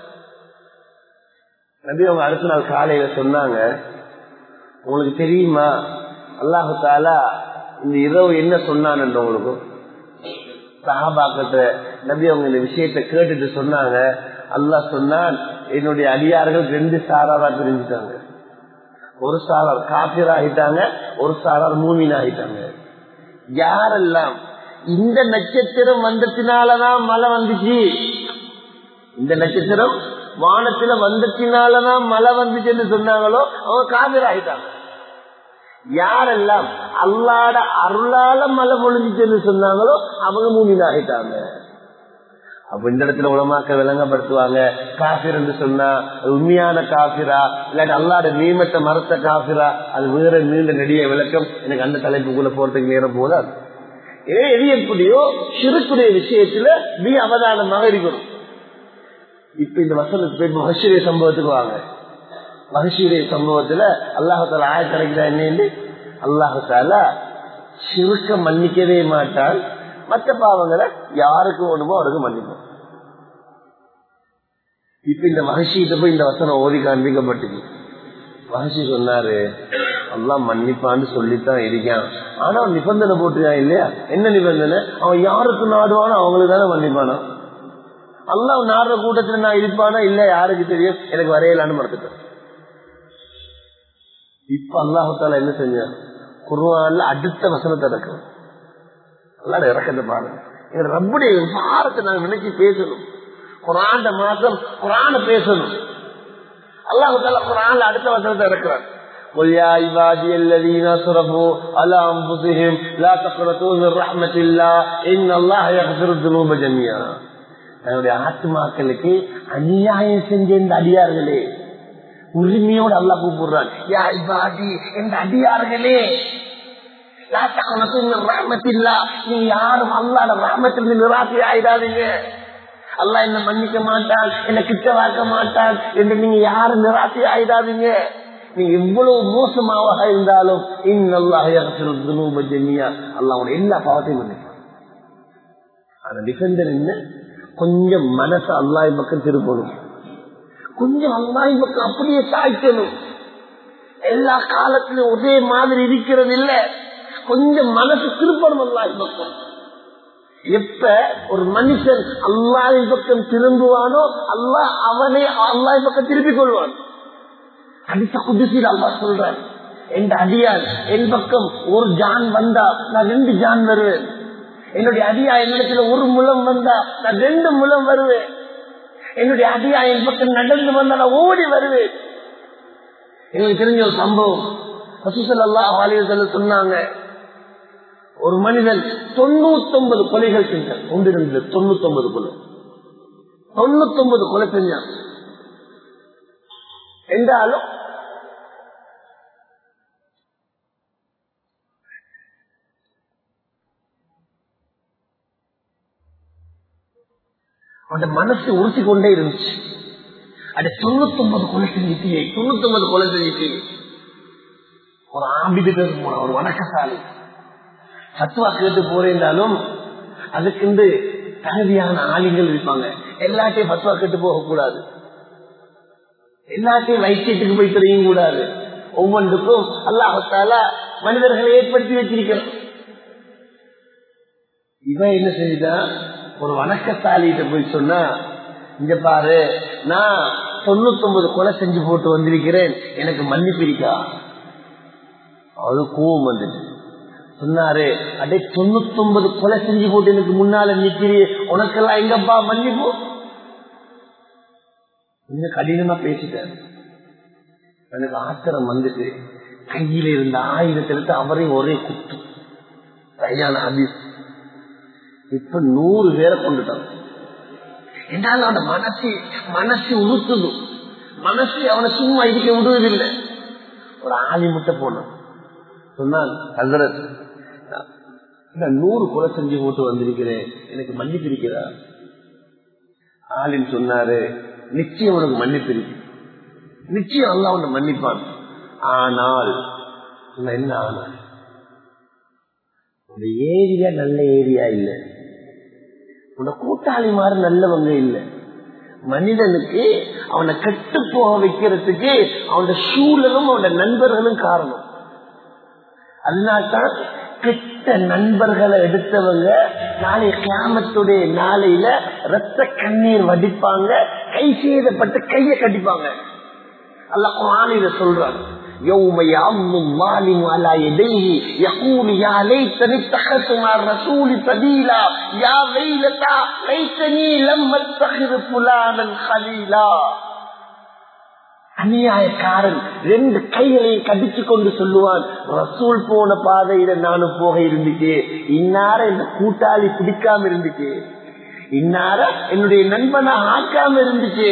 நபி அவங்க அடுத்த நாள் காலையில சொன்னாங்க, உங்களுக்கு தெரியுமா அல்லாஹு தஆலா இந்த இரவு என்ன சொன்னான் என்று உங்களுக்கு? சஹாபாக்கிட்ட நபி அவங்க இந்த விஷயத்தை கேட்டுட்டு சொன்னாங்க, அல்லாஹ் சொன்னான், என்னுடைய அடியார்கள் ரெண்டு சாராரா பிரிஞ்சுட்டாங்க. ஒரு சாரார் காபிர் ஆகிட்டாங்க, ஒரு சாரார் மூமின் ஆகிட்டாங்க. யாரெல்லாம் இந்த நட்சத்திரம் வந்ததுனாலதான் மழை வந்துச்சு, இந்த நட்சத்திரம் வானத்துல வந்ததுனாலதான் மழை வந்துச்சுன்னு சொன்னாங்களோ அவங்க காபிர் ஆகிட்டாங்க. யாரெல்லாம் அல்லாஹ்வுடைய அருளால மழை பொழிஞ்சுன்னு சொன்னாங்களோ அவங்க மூமின் ஆகிட்டாங்க. அப்ப இந்த இடத்துல உலமாக்கள் விளங்கப்படுத்துவாங்க, காபிர் என்று சொன்னா உண்மையான காபிரா இல்லாட்டி அல்லாஹ்வுடைய நியமத்தை மறுத்த காபிரா, அது வேற நீண்ட நெடிய விளக்கம். எனக்கு அந்த தலைப்புக்குள்ள போறதுக்கு நேரம் போதாது. ஏன் எது எப்படியோ ஷிர்க்குடைய விஷயத்துல நீ அவதானமாக இருக்கணும். இப்ப இந்த வசனத்துக்கு போய் மஹ்ஷுடைய சம்பவத்துக்கு வாங்க. மஹ்ஷுடைய சம்பவத்துல அல்லாஹ் தஆலா ஆயத் இறக்குறா என்னன்னு, அல்லாஹ் தஆலா ஷிர்க்க மன்னிக்கவே மாட்டான், மற்ற பாவங்களை யாருக்கு வேணுமோ அவருக்கு மன்னிப்போம். இப்ப இந்த மஹ்ஷிட்ட போய் இந்த வசனம் ஓதி காண்பிக்கப்பட்டது. மஹ்ஷி சொன்னாரு, அல்லாஹ் மன்னிப்பான்னு சொல்லித்தான் இருக்கான், ஆனா அவன் நிபந்தனை போட்டுருக்கான் இல்லையா? என்ன நிபந்தனை? அவன் யாருக்கு நாடுவானோ அவங்களுக்கு தானே மன்னிப்பானா. அல்லாஹ் நாடுற கூட்டத்துல நான் இருப்பானா இல்ல யாருக்கு தெரியும், எனக்கு வரையலான்னு மறந்துட்டேன். இப்ப அல்லாஹு தாலா என்ன செஞ்ச, குர்ஆன்ல அடுத்த வசனத்தை இறக்கும். அல்லாஹ் இறக்கத்தை பாருங்க. எங்க ரப்புடைய விசாரத்தை நாங்க நினைச்சு பேசணும். குர்ஆன் மாசம் குர்ஆன பேசணும். அல்லாஹு தாலா குர்ஆன்ல அடுத்த வசனத்தை இறக்குறார். قل يا عبادي الذين اسرفوا على انفسهم لا تقنطوا من رحمة الله ان الله يغفر الذنوب جميعا. என்னுடைய ஆத்மாக்களுக்கு அநியாயம் செஞ்ச இந்த அடியார்களே, உரிமையோடு அல்லாஹ் கூப்பிடுறான். யா இபாதி, இந்த அடியார்களே, லா தக்னது மின் ரஹ்மத்தில்லாஹ், நீங்க யாரும் அல்லாஹ்வுடைய ரஹ்மத்திலிருந்து நிராசை ஆயிடாதீங்க. அல்லாஹ் என்ன மன்னிக்க மாட்டான், என்ன கிட்ட வாக்க மாட்டான் என்று நீங்க யாரும் நிராசை ஆயிடாதீங்க. நீங்க எவ்வளவு மோசமாக இருந்தாலும் இன்னல்லாஹ் யக்ஃபிரு ذுனூப ஜமீஆ, அல்லாஹ் எல்லா பாவத்தையும் மன்னிப்பான். அந்த டிஃபெண்டர் என்ன, கொஞ்சம் மனசு அல்லாஹ் பக்கம் திருப்பணும், கொஞ்சம் அல்லாஹ் பக்கம் அப்படியே சாய்க்கணும். எல்லா காலத்திலும் ஒரே மாதிரி இருக்கிறது இல்ல, கொஞ்சம் மனசு திருப்பணும் அல்லாஹ் பக்கம். எப்ப ஒரு மனுஷன் அல்லாஹ் பக்கம் திரும்புவானோ அல்லாஹ் அவனை அல்லாஹ் பக்கம் திருப்பிக் கொள்வான். அடுத்த குதிசில் அல்லாஹ் சொல்றான், என் அடியான் என் பக்கம் ஒரு ஜான் வந்தா நான் ரெண்டு ஜான் வருவேன். என்னுடைய அடியா என்னிடத்துல ஒரு முலம் வந்தா நான் ரெண்டு முலம் வருவேன். என்னுடைய அடியா என் பக்கம் நடந்து வந்தா நான் ஓடி வருவேன். எங்களுக்கு தெரிஞ்ச ஒரு சம்பவம், ரசூல் ஸல்லல்லாஹு அலைஹி வஸல்லம் சொன்னாங்க, ஒரு மனிதன் தொண்ணூத்தி ஒன்பது கொலைகள் செஞ்சான். ஒன்று ரெண்டு தொண்ணூத்தி ஒன்பது கொலை தொண்ணூத்தி ஒன்பது கொலை செஞ்சான். என்றாலும் அவன் மனசு உறுத்தி கொண்டே இருந்துச்சு. அது தொண்ணூத்தி ஒன்பது கொலை செஞ்சுட்டு தொண்ணூத்தி ஒன்பது கொலை செஞ்சுட்டு ஒரு ஆம்பிட்டு போன ஒரு வணக்கசாலி சத்துவா கேட்டு போறேன்னாலும் அதுக்கு தகுதியான ஆளுங்கள் இருப்பாங்க. எல்லாத்தையும் பத்துவா கேட்டு போக கூடாது, எல்லாத்தையும் வைத்தியத்துக்கு போய் தெரியவும் கூடாது. ஒவ்வொன்றுக்கும் அல்லாஹ் தஆலா மனிதர்களை ஏற்படுத்தி வச்சிருக்கிறோம். இவன் என்ன செஞ்சுட்டான், ஒரு வணக்கசாலிகிட்ட போய் சொன்னா, இங்க பாரு, நான் தொண்ணூத்தி ஒன்பது கொலை செஞ்சு போட்டு வந்திருக்கிறேன், எனக்கு மன்னிப்பு இருக்கா? அது கோவம் வந்துட்டு சொன்னாரு, அடே தொண்ணூத்தி ஒன்பது கொலை செஞ்சு போட்டு எனக்கு முன்னால நிக்கிறீ, உனக்கெல்லாம் எங்கப்பா மன்னிப்பு? கொஞ்சம் கடினமா பேசிட்டாரு. எனக்கு ஆத்திரம் வந்துட்டு கையில இருந்த ஆயுதத்தை எடுத்து அவரையும் ஒரே குத்து கையான ஹதீஸ். இப்ப நூறு பேரை கொண்டுட்டான். என்னால அவன மனசு மனசு உறுத்துது, மனசு அவனை சும்மா இருக்க விடுவதில்லை. ஒரு ஆளி முட்டை போனான், சொன்னான், ஹஸரத் நான் நூறு கொலை செஞ்சு போட்டு வந்திருக்கிறேன், எனக்கு மன்னிப்பு இருக்கிறா? ஆளின் சொன்னாரு, நிச்சயம் உனக்கு மன்னிப்பு இருக்கு, நிச்சயம் அல்லாஹ் உன்னை மன்னிப்பான். ஆனால் என்ன ஆனால் உங்க ஏரியா நல்ல ஏரியா இல்ல, உன்னை கூட்டாளி மாதிரி நல்லவங்க இல்ல. மனிதனுக்கு அவனை கெட்டு போக வைக்கிறதுக்கு அவனோட சூழலும் அவனோட நண்பர்களும் காரணம். அதனால்தான் கெட்ட நண்பர்களை எடுத்தவங்க நாளை கியாமத்துடைய நாளையில ரத்த கண்ணீர் வடிப்பாங்க, கை சேதப்பட்டு கையை கட்டிப்பாங்க. அல்லாஹ் குர்ஆனில சொல்றான், يوم يعض الظالم على يديه يقول يا ليتني اتخذت مع الرسول سبيلا يا ويلتى ليتني لم اتخذ فلانا خليلا. அநியாயக்காரன் ரெண்டு கைகளையும் கடிச்சு கொண்டு சொல்லுவான், ரசூல் போன பாதையில நானும் போக இருந்துச்சு, இன்னார இந்த கூட்டாளி பிடிக்காம இருந்துச்சு, இன்னார என்னுடைய நண்பனா ஆக்காம இருந்துச்சு,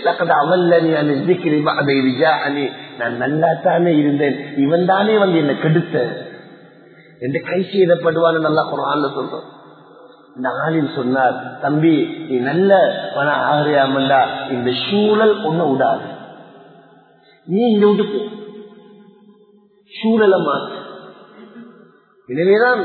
நான் நல்லா தானே இருந்தேன், இவன் தானே வந்து என்ன கெடுத்த என்று கை செய்தப்படுவான்னு நல்லா குர்ஆன்ல சொல்றோம். இந்த ஆளில் சொன்னார், தம்பி நீ நல்ல பண ஆகிறியாமண்டா இந்த சூழல் ஒண்ணு விடாது, நீ இங்க விட்டு போ, சூழலை மாற்று. எனவேதான்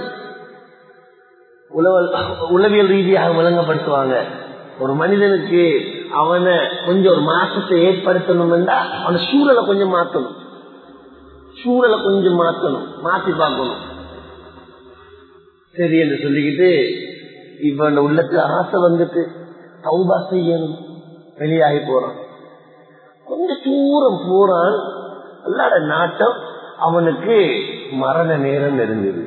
உளவியல் ரீதியாக விளங்கப்படுத்துவாங்க, ஒரு மனிதனுக்கு அவனை கொஞ்சம் ஒரு மாற்றத்தை ஏற்படுத்தணும் என்றா அவனை சூழலை கொஞ்சம் மாற்றணும், சூழலை கொஞ்சம் மாற்றணும், மாற்றி பார்க்கணும். சரி என்று சொல்லிக்கிட்டு இப்ப அந்த உள்ளத்துல ஆசை வந்துட்டு தௌபா செய்யணும், வெளியாகி போறான். கொஞ்ச தூரம் போறான், அல்லாஹ்ட நாட்டம் அவனுக்கு மரண நேரம் நெருங்குது.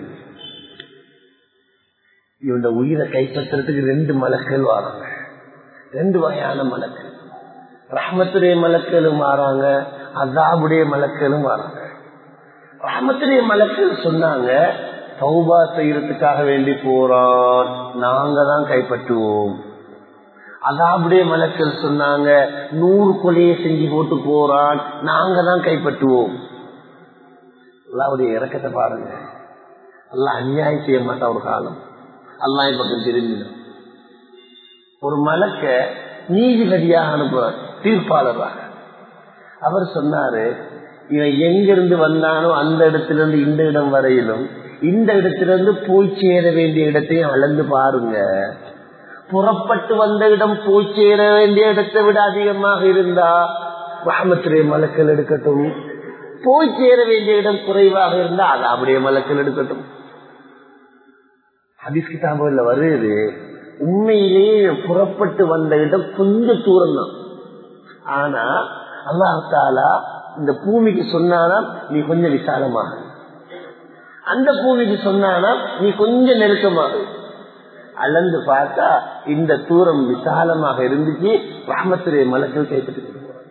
இவன் உயிரை கைப்பற்றுறதுக்கு ரெண்டு மலக்கள் வராங்க, ரெண்டு வகையான மலக்கள். ரஹ்மத்துடைய மலக்களும் வராங்க, அஸாபுடைய மலக்களும் வராங்க. ரஹ்மத்துடைய மலக்கள் சொன்னாங்க, தௌபா செய்யறதுக்காக வேண்டி போறான், நாங்க தான் கைப்பற்றுவோம். அஸாபுடைய மலக்கள் சொன்னாங்க, நூறு கொலையை செஞ்சு போட்டு போறான், நாங்க தான் கைப்பற்றுவோம். அல்லாஹ்வுடைய இரக்கத்தை பாருங்க. அல்லாஹ் அநியாயம் செய்ய மாட்டான். ஒரு காலம் அல்லாஹ் பக்கம் திரும்பினான். ஒரு மலக்க நீதிபதியாக அனுப்புவார், தீர்ப்பாளராக. அவர் சொன்னாரு, இவன் எங்கிருந்து வந்தானோ அந்த இடத்திலிருந்து இந்த இடம் வரையிலும், இந்த இடத்திலிருந்து போய் சேர வேண்டிய இடத்தையும் அளந்து பாருங்க. புறப்பட்டு வந்த இடம் போய் சேர வேண்டிய இடத்தை விட அதிகமாக இருந்தா ரஹ்மத்துடைய மலக்கள் எடுக்கட்டும், போய் சேர வேண்டிய இடம் குறைவாக இருந்தா அது அப்படியே மலக்கள் எடுக்கட்டும். ஹதீஸ் கிதாபுல வருது, உண்மையிலேயே புறப்பட்டு வந்த இடம் கொஞ்சம் தூரம் தான். ஆனா அல்லாஹ் தஆலா இந்த பூமிக்கு சொன்னானா நீ கொஞ்சம் விசாலமாக, அந்த பூமிக்கு சொன்னானா நீ கொஞ்சம் நெருக்கமாக. அளந்து பார்த்தா இந்த தூரம் விசாலமாக இருந்துச்சு. ரஹ்மத்துடைய மலக்கள் கைப்பற்றி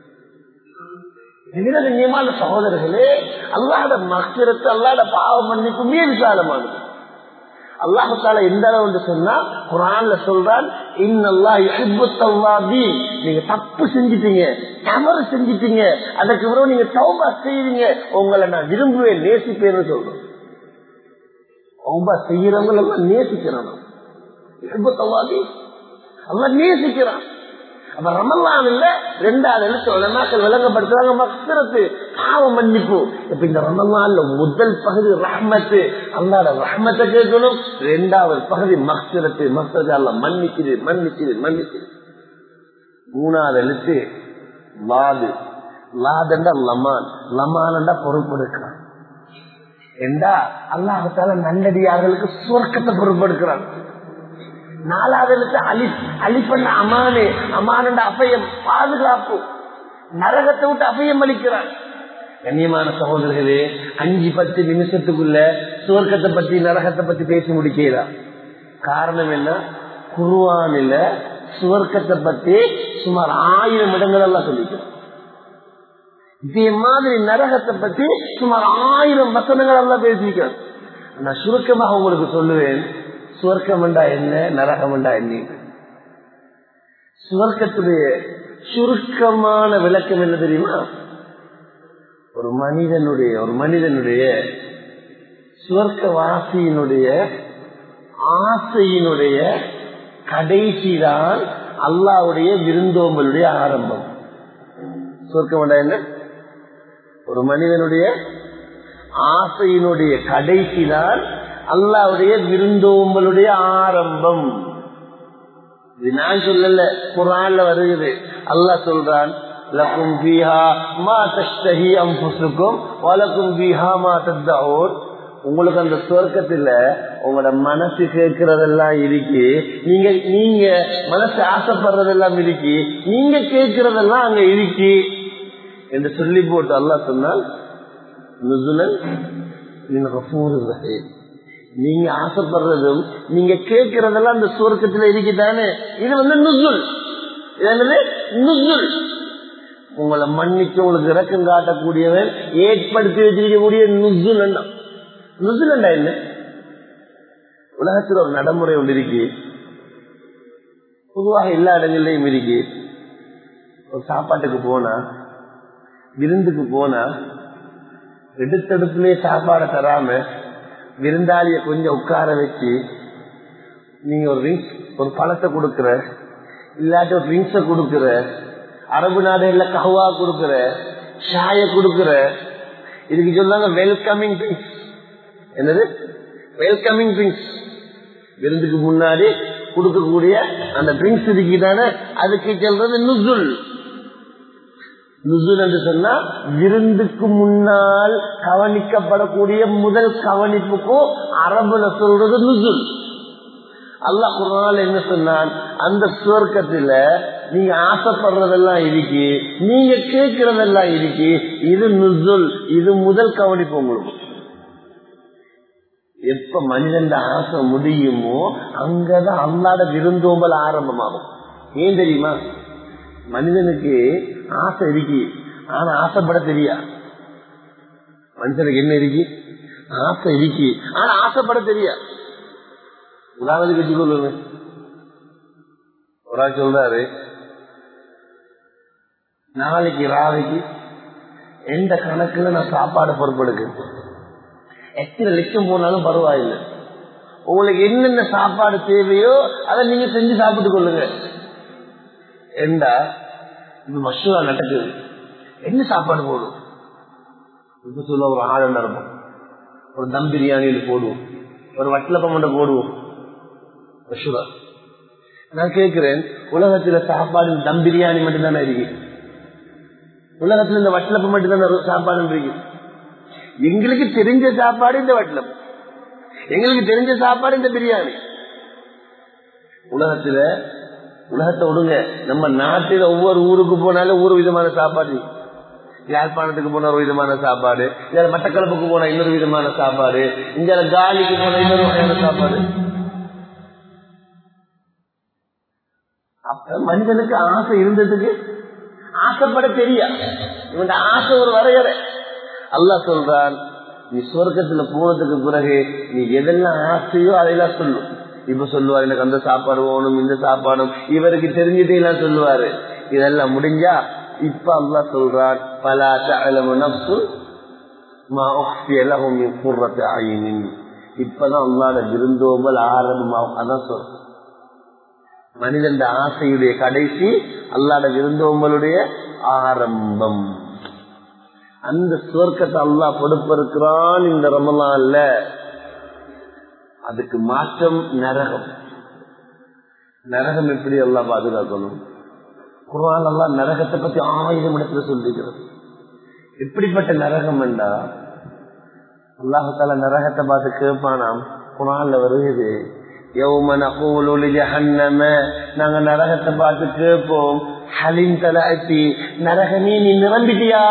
நியமான சகோதரர்களே, அல்லாஹ்ட மக்ஃபிரத், அல்லாஹ்ட பாவ மன்னிப்புமே விசாலமானது. அல்லாஹ் தஆலா எந்த அளவு சொன்னா குர்ஆன்ல சொல்றான், இன்னல்லாஹ் யுஹிப்புத் தவ்வாபீன். நீங்க தப்பு செஞ்சிட்டீங்க, தவறு செஞ்சிட்டீங்க, அதுக்கு பிறகு நீங்க தௌபா செய்வீங்க, உங்களை நான் விரும்புவேன், நேசிப்பேன்னு சொல்றேன். தௌபா செய்யறவங்க எல்லாம் நேசிக்கிறான். யுஹிப்புத் தவ்வாபீன், அல்லாஹ் நேசிக்கிறான். அப்ப ரமலான் இல்ல, ரெண்டாவது எழுத்து உலமாக்கள் விளங்கப்படுத்துறாங்க மக்ஃபிரத், பாவ மன்னிப்பு. இப்ப இந்த ரமலான்ல முதல் பகுதி ரஹ்மத்து, அல்லாஹ்ட ரஹ்மத்தை கேட்கணும். இரண்டாவது பகுதி மக்ஃபிரத், மக்ஃபிரத் அல்லாஹ் மன்னிக்குது மன்னிக்குது மன்னிக்குது. மூணாவது எழுத்து லாது, லாதண்டா லமான், லமானண்டா பொறுப்பெடுக்கிறான். என்றா அல்லாஹ் தஆலா நல்லடியார்களுக்கு சொர்க்கத்தை பொறுப்பெடுக்கிறான். நாலாவது எழுத்து அலிப், அலிப்பண்ட அமானு, அமானண்ட அபயம், பாதுகாப்பு. நரகத்தை விட்டு அபயம் அளிக்கிறான். கண்ணியமான சகோதரர்களே, அஞ்சு பத்து நிமிஷத்துக்குள்ள சுவர்க்கத்தை பத்தி நரகத்தை பத்தி பேசி முடிக்கலாம். காரணம் என்ன? குர்ஆனில சுவர்க்கத்தை பத்தி சுமார் ஆயிரம் இடங்கள் எல்லாம் சொல்லிக்கிறோம். இதே மாதிரி நரகத்தை பத்தி சுமார் ஆயிரம் வசனங்கள் எல்லாம் பேசிக்கிறோம். நான் சுருக்கமாக உங்களுக்கு சொல்லுவேன், சுவர்க்கம் என்றா என்ன, நரகம் என்றா என்ன. சுவர்க்கத்துடைய சுருக்கமான விளக்கம் என்ன தெரியுமா? ஒரு மனிதனுடைய ஒரு மனிதனுடைய சுவர்க்கவாசியினுடைய ஆசையினுடைய கடைசிதான் அல்லாஹ்வுடைய விருந்தோம்பலுடைய ஆரம்பம். சுவர்க்கம் என்றா என்ன? ஒரு மனிதனுடைய ஆசையினுடைய கடைசிதான் அல்லாஹ்வுடைய விருந்தோம்பலுடைய ஆரம்பம். இது நான் சொல்லல, குர்ஆன்ல வருகிறது. அல்லாஹ் சொல்றான், லகும் ஃபீஹா மா தஷ்தஹி அன்ஃபுசுகும் வ லகும் ஃபீஹா மா ததஊன். உங்களுக்கு அந்த சொர்க்கத்துல உங்களோட மனசு கேட்கறதெல்லாம் இருக்கு, நீங்க நீங்க மனசு ஆசைப்படுறதெல்லாம் இருக்கு, நீங்க கேட்கறதெல்லாம் அங்க இருக்கு என்று சொல்லி போட்டு அல்லாஹ் சொன்னால், நுஸுலன் மின் கஃபூரிர் ரஹீம். நீங்க ஆசைப்படுறதும் நீங்க கேட்கறதெல்லாம் அந்த சுவர்க்கத்துல இருக்குதானே, இது வந்து நுஸுல். இது நுஸுல், உங்களை மன்னிக்க உங்களுக்கு இரக்கம் காட்டக்கூடியவன் ஏற்படுத்தி வச்சிருக்கக்கூடிய நுஸுல். நுஸுல் என்ன? உலகத்தில் ஒரு நடைமுறை ஒன்று இருக்கு, பொதுவாக எல்லா இடங்கள்லயும் இருக்கு. ஒரு சாப்பாட்டுக்கு போனா, விருந்துக்கு போனா, எடுத்தடுப்புலயே சாப்பாடை தராம விருந்தாளிய கொஞ்சம் உட்கார வச்சு நீங்க ஒரு ட்ரிங்க்ஸ், ஒரு பழத்தை கொடுக்குற, இல்லாட்டி ஒரு ட்ரிங்க்ஸ கொடுக்குற, அரபு நாடுகள்ல கஹ்வா கொடுக்குற, ஷாய கொடுக்குற, இதுக்கு சொல்லாங்க வெல்கமிங் ட்ரிங்க்ஸ். என்னது? Welcoming drinks. விருந்துக்கு முன்னாடி கொடுக்கக்கூடிய அந்த ட்ரிங்க்ஸ் இதுக்கு தானே, அதுக்கு சொல்றது நுஸுல். நுஸுல் என்று சொன்னா விருந்துக்கு முன்னால் கவனிக்கப்படக்கூடிய முதல் கவனிப்புக்கும் அரபுல சொல்றது நுஸுல். அல்லாஹ் குர்ஆன்ல என்ன சொன்னான், அந்த சுவர்க்கத்துல நீங்க ஆசைப்படுறதெல்லாம் இருக்கு, நீங்க கேட்கறதெல்லாம் இருக்கு. இது நுசுல், இது முதல் கவனிப்பு. உங்களுக்கு எப்ப மனிதன் ஆசை முடியுமோ அங்கதான் அல்லாத விருந்தோம்பல் ஆரம்பமாகும். ஏன் தெரியுமா? மனிதனுக்கு ஆசை இருக்கு, ஆனா ஆசைப்பட தெரியா. மனுஷனுக்கு என்ன இருக்கு? ஆசை இருக்கு, ஆனா ஆசைப்பட தெரியா. உதாரணத்துக்கு வச்சுக்கொள்ளுங்க, ஒரு ஆள் சொல்றாரு, நாளைக்கு ராவைக்கு எந்த கணக்குல நான் சாப்பாடு பொறுப்பெடுக்க, எத்தனை லட்சம் போனாலும் பரவாயில்லை, உங்களுக்கு என்னென்ன சாப்பாடு தேவையோ அதை நீங்க செஞ்சு சாப்பிட்டு கொள்ளுங்க என்றா இது மஷூரா நடக்குது. என்ன சாப்பாடு போடும்? இப்ப சொல்ல ஒரு ஆடு நடப்போம், ஒரு தம் பிரியாணியில் போடுவோம், ஒரு வட்டலப்பம் மட்டும் போடுவோம். மஷூரா. நான் கேட்கிறேன், உலகத்துல சாப்பாடு தம் பிரியாணி மட்டும் தானே இருக்கு? உலகத்துல இந்த வட்டலப்பம் மட்டும் தானே சாப்பாடு இருக்கு? எங்களுக்கு தெரிஞ்ச சாப்பாடு இந்த வட்டலப்பம், எங்களுக்கு தெரிஞ்ச சாப்பாடு இந்த பிரியாணி. உலகத்துல உலகத்தை விடுங்க, நம்ம நாட்டில் ஒவ்வொரு ஊருக்கு போனாலும் ஒரு விதமான சாப்பாடு. யாழ்ப்பாணத்துக்கு போன ஒரு விதமான சாப்பாடு, இங்க மட்டக்களப்புக்கு போன இன்னொரு விதமான சாப்பாடு, இங்க காலிக்கு போன இன்னொரு வகையான சாப்பாடு. அப்ப மனிதனுக்கு ஆசை இருந்ததுக்கு ஆசைப்பட தெரியா. இவன் ஆசை ஒரு வரையறை. அல்லாஹ் சொல்றான், நீ சொர்க்கத்துல போனதுக்கு பிறகு நீ எதெல்லாம் ஆசையோ அதையெல்லாம் சொல்லும். இப்ப சொல்லுவாரு, எனக்கு அந்த சாப்பாடு வேணும், இந்த சாப்பாடும், இவருக்கு தெரிஞ்சுட்டே எல்லாம் சொல்லுவாரு. இதெல்லாம் முடிஞ்சா இப்ப அல்லாஹ் சொல்றான், பலா தஅலமு நஃப்ஸு மா உஃபிய லஹும் மின் குர்ரத்தி அய்னின். இப்பதான் அல்லாஹ்வுடைய விருந்தோம்பல் ஆரம்பமாகும். அதான் சொல்ற மனிதன் ஆசையுடைய கடைசி, அல்லாஹ்வுடைய விருந்தோம்பலுடைய ஆரம்பம். அந்த சுவர்க்கத்தை அல்லாஹ் கொடுப்பிருக்கிறான் இந்த ரமலான்ல. அதுக்கு மாற்றம் நரகம். நரகம் எப்படி அல்லாஹ் பாதுகாக்கணும்? குர்ஆன் அல்லாஹ் நரகத்தை பத்தி ஆயிரம் இடத்துல சொல்லிக்கிறது. எப்படிப்பட்ட நரகம் என்றா, அல்லாஹ் தஆலா நரகத்தை பார்த்து கேட்பானாம். குர்ஆன்ல வருகிறது, யௌம நகூலு லிஜஹன்னம, நாங்க நரகத்தை பார்த்து கேட்போம், ஹலின் தலஅதி, நரகமே நீ நிரம்பிட்டியா?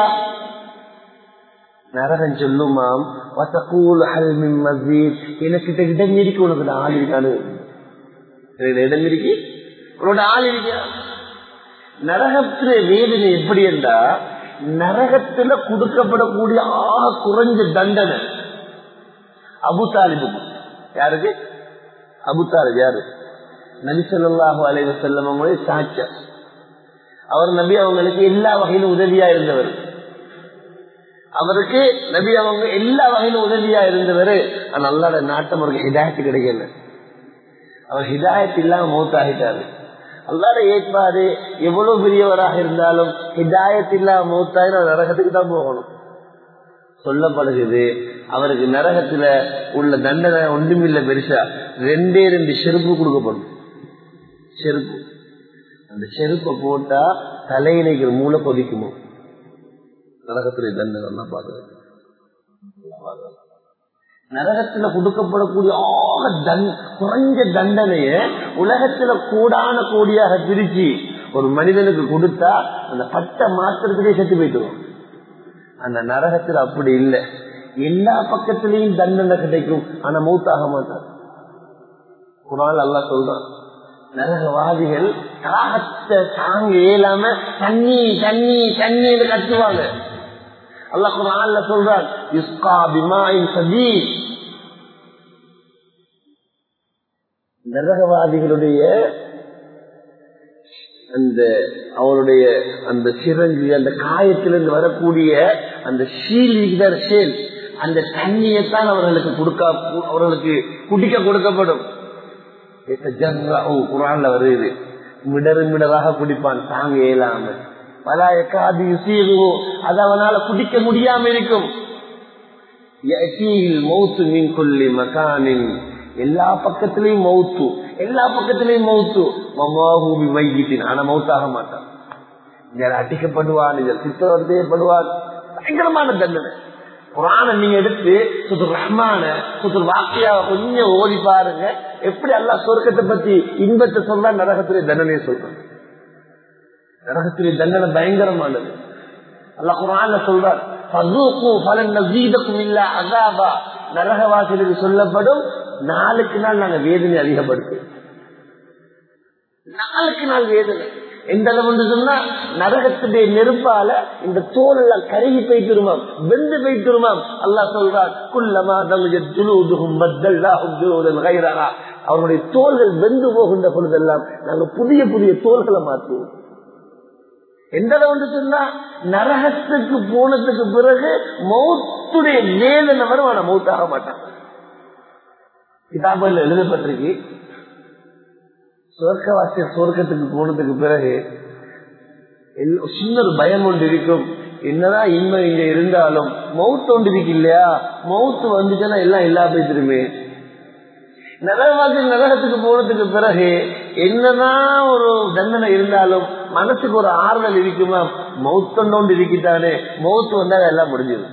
நரகம் சொல்லுமாம், வதகூல் ஹல் மின் மஸீத், எனக்கு இடம் இருக்கு, உனக்கு ஆள் இருக்கானு, இடம் இருக்கு, உன்னோட ஆள் இருக்கா? நரகத்துல வேதனை எப்படி என்றா, நரகத்துல கொடுக்கப்படக்கூடிய ஆக குறைஞ்ச தண்டனை அபு தாலிபு. யாருக்கு? அபு தாலிப். யாரு? நபி ஸல்லல்லாஹு அலைஹி வஸல்லம் அவங்களுடைய சாட்சியம். அவர் நபி அவங்களுக்கு எல்லா வகையிலும் உதவியா இருந்தவர். அவருக்கு நபி அவங்க எல்லா வகையிலும் உதவியா இருந்தவர். ஆனா அல்லாஹ்வுடைய நாட்டம் அவருக்கு ஹிதாயத் கிடைக்கல. அவர் ஹிதாயத் இல்லாம மௌத்தாகிட்டாரு. அல்லாஹ்வுடைய ஏற்பாடு எவ்வளவு பெரியவராக இருந்தாலும் ஹிதாயத் இல்லாம மௌத்தாயினா நரகத்துக்கு தான் போகணும். சொல்லப்படுகிறது, அவருக்கு நரகத்துல உள்ள தண்டனை ஒன்றுமில்லை பெருசா, ரெண்டே ரெண்டு செருப்பு கொடுக்கப்படும். செருப்பு, அந்த செருப்பை போட்டா தலையினைக்கிற மூளை கொதிக்குமோ. நரகத்துடைய தண்டனை பாதுகாப்பு. நரகத்துல கொடுக்கப்படக்கூடிய ஆக தன் குறைஞ்ச தண்டனைய உலகத்துல கூடான கூடியாக பிரிச்சு ஒரு மனிதனுக்கு கொடுத்தா அந்த பட்ட மாத்திரத்திலே செத்து போயிட்டுவோம். அந்த நரகத்துல அப்படி இல்லை, எல்லா பக்கத்திலையும் தண்டனை கிடைக்கும், ஆனா மௌத்தாக மாட்டார். குர்ஆன்ல அல்லாஹ் சொல்றான், நரகவாதிகள் தாகத்தை தாங்க இயலாம தண்ணி தண்ணி தண்ணீர் கட்டுவாங்க. அல்லாஹ் குர்ஆன்ல சொல்றான், யுஸ்கா பிமாஇன் ஸதீத். நரகவாதிகளுடைய அந்த அவருடைய அந்த சிறங்கு, அந்த காயத்திலிருந்து வரக்கூடிய அந்த ஷீல் ஷேல், அந்த தண்ணியைத்தான் அவர்களுக்கு கொடுக்க அவர்களுக்கு குடிக்க கொடுக்கப்படும். குர்ஆன்ல வருது, மிடரு மிடராக குடிப்பான் தாங்க இயலாம. பலாயக்காது யுசீரு, அது அவனால குடிக்க முடியாம இருக்கும். மௌத்து மின் குல்லி மகானின், எல்லா பக்கத்திலையும் மௌத்து, எல்லா பக்கத்திலையும் மௌத்து. மமாஹூபி மையித்தின், ஆனா மௌத்தாக மாட்டான். இதில் அடிக்கப்படுவான், இதில் சித்திரவதையப்படுவான், பயங்கரமான தண்டனை. குர்ஆனை நீங்க எடுத்து சுத்துர் ரஹ்மான சுத்துர் வாக்கியாவை கொஞ்சம் ஓடி பாருங்க, எப்படி அல்லாஹ் சொர்க்கத்தை பத்தி இன்பத்தை சொல்றா, நரகத்திலே தண்டனையை சொல்றான். நரகத்திலே தண்டனை பயங்கரமானது. அல்லாஹ் குர்ஆன்ல சொல்றார், ஃபஸூகு ஃபலன் நஸீதகும் இல்லா அஸாபா. நரகவாசிகளுக்கு சொல்லப்படும், நாளுக்கு நாள் நாங்க வேதனை அதிகப்படுத்தும். நாளுக்கு நாள் வேதனை எந்த அளவு சொன்னா, நரகத்துடைய நெருப்பால இந்த தோல் எல்லாம் கருகி போய்த்திருமாம், வெந்து போய்த்திருமாம். அல்லாஹ் சொல்றார், குல்லமா தமுஜத் ஜுலூதுஹும் பத்தல்னாஹும் ஜுலூதன் கைரஹா. அவருடைய தோள்கள் வெந்து போகின்ற பொழுதெல்லாம் நாங்க புதிய புதிய தோள்களை மாற்றுவோம். எந்த அளவு சொன்னா, நரகத்துக்கு போனதுக்கு பிறகு மௌத்துடைய வேதனை வரும், ஆனா மௌத்தாக மாட்டாங்க. கிதாபுல எழுதப்பட்டிருக்கு, சொர்க்கவாசிய சொர்க்கத்துக்கு போனதுக்கு பிறகு சின்ன ஒரு பயம் ஒன்று இருக்கும். என்னதான் இன்மை இங்க இருந்தாலும் மவுத்து ஒன்று இருக்கு இல்லையா, மவுத்து வந்துச்சுன்னா எல்லாம் எல்லா போய்த்திருமே. நரகவாசி நரகத்துக்கு போனதுக்கு பிறகு என்னதான் ஒரு தண்டனை இருந்தாலும் மனசுக்கு ஒரு ஆறுதல் இருக்குமா, மவுத்தொண்டு இருக்குதானே, மவுத்து வந்தா எல்லாம் முடிஞ்சது.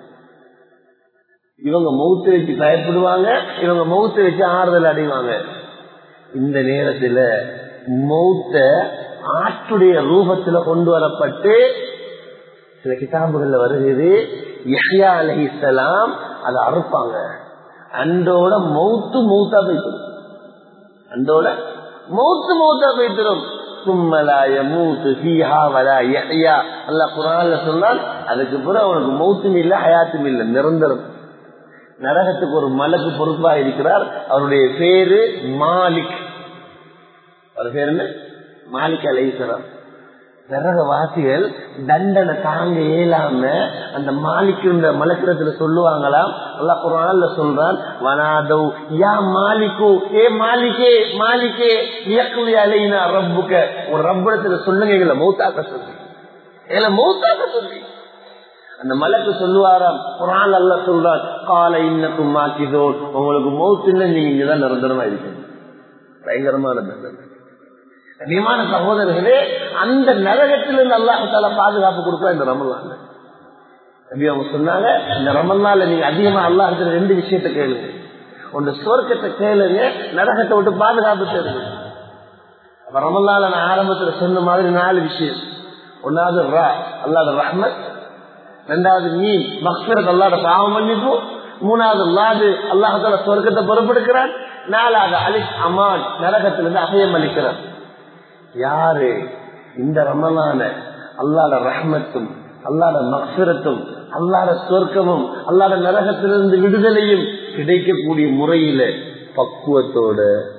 இவங்க மவுத்து வச்சு பயப்படுவாங்க, இவங்க மவுத்து வச்சு ஆறுதல் அடைவாங்க. இந்த நேரத்துல மௌத்த ஆட்டுடைய ரூபத்துல கொண்டு வரப்பட்டு சில கிதாபுகள்ல வருகிறது, யஹ்யா அலைஹிஸ்ஸலாம் அதை அறுப்பாங்க. அந்தோட மௌத்து மௌத்தா போய்த்திரும், அந்தோட மௌத்து மௌத்தா போய்த்திரும். சும்மலாய மூத்து ஃபீஹா வலா யஹ்யா. அல்லாஹ் குர்ஆன்ல சொன்னான், அதுக்கு பிறகு அவனுக்கு மௌத்தும் இல்லை ஹயாத்தும் இல்லை, நிரந்தரம். நரகத்துக்கு ஒரு மலக்கு பொறுப்பா இருக்கிறார், அவருடைய பேரு மாலிக். அவர் பேரு என்ன? மாலிக் அலைஹிஸ்ஸலாம். நரகவாசிகள் தண்டனை தாங்க இயலாம அந்த மாலிக்கு மலக்கிரத்துல சொல்லுவாங்களாம். அல்லாஹ் குர்ஆன்ல சொல்றான், வனாதவ் யா மாலிகு, ஏ மாலிகே மாலிகே யக்லி அலைனா ரப்புக. ஒரு ரப்பிடத்துல சொல்லுங்க, எங்களை மௌத்தாக்க சொல்லி, எங்களை மௌத்தாக்க சொல்லி. அந்த மலக்கு சொல்லுவாராம், குர்ஆன்ல அல்லாஹ் சொல்றான், கால இன்னக்கும் மாக்கிதோன், உங்களுக்கு மௌத் இல்லை, நீங்க இங்கதான் நிரந்தரமா இருக்கீங்க. பயங்கரமான தண்டனை. கண்ணியமான சகோதரர்களே, அந்த நரகத்திலிருந்து அல்லாஹ் தஆலா பாதுகாப்பு கொடுக்க இந்த ரமலான். நபி அவங்க சொன்னாங்க, இந்த ரமலான்ல நீங்க அதிகமா அல்லாஹ் இருக்கிற ரெண்டு விஷயத்தை கேளுங்க. ஒன்று சொர்க்கத்தை கேளுங்க, நரகத்தை விட்டு பாதுகாப்பு தேடுங்க. அப்ப ரமலான்ல நான் ஆரம்பத்துல சொன்ன மாதிரி நாலு விஷயம். ஒன்னாவது ரா, அல்லாஹ்வுடைய ரஹ்மத். ரெண்டாவது மீன், மக்ஃபிரத், அல்லாஹ்வுடைய பாவ மன்னிப்பு. மூணாவது லாது, அல்லாஹ் தஆலா சொர்க்கத்தை பொறுப்பெடுக்கிறான். நாலாவது அலிஃப் அமான், நரகத்திலிருந்து அபயம் அளிக்கிறான். யாரு இந்த ரமலான அல்லாஹ்வுடைய ரஹ்மத்தும் அல்லாஹ்வுடைய மக்ஃபிரத்தும் அல்லாஹ்வுடைய சொர்க்கமும் அல்லாஹ்வுடைய நரகத்திலிருந்து விடுதலையும் கிடைக்கக்கூடிய முறையில பக்குவத்தோட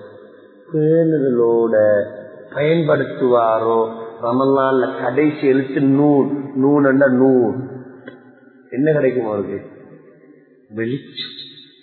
பேணுதலோட பயன்படுத்துவாரோ, ரமலான்ல கடைசி எழுத்து நூல், நூல் என்ற நூல் என்ன கிடைக்கும் அவருக்கு? வெளிச்சம்.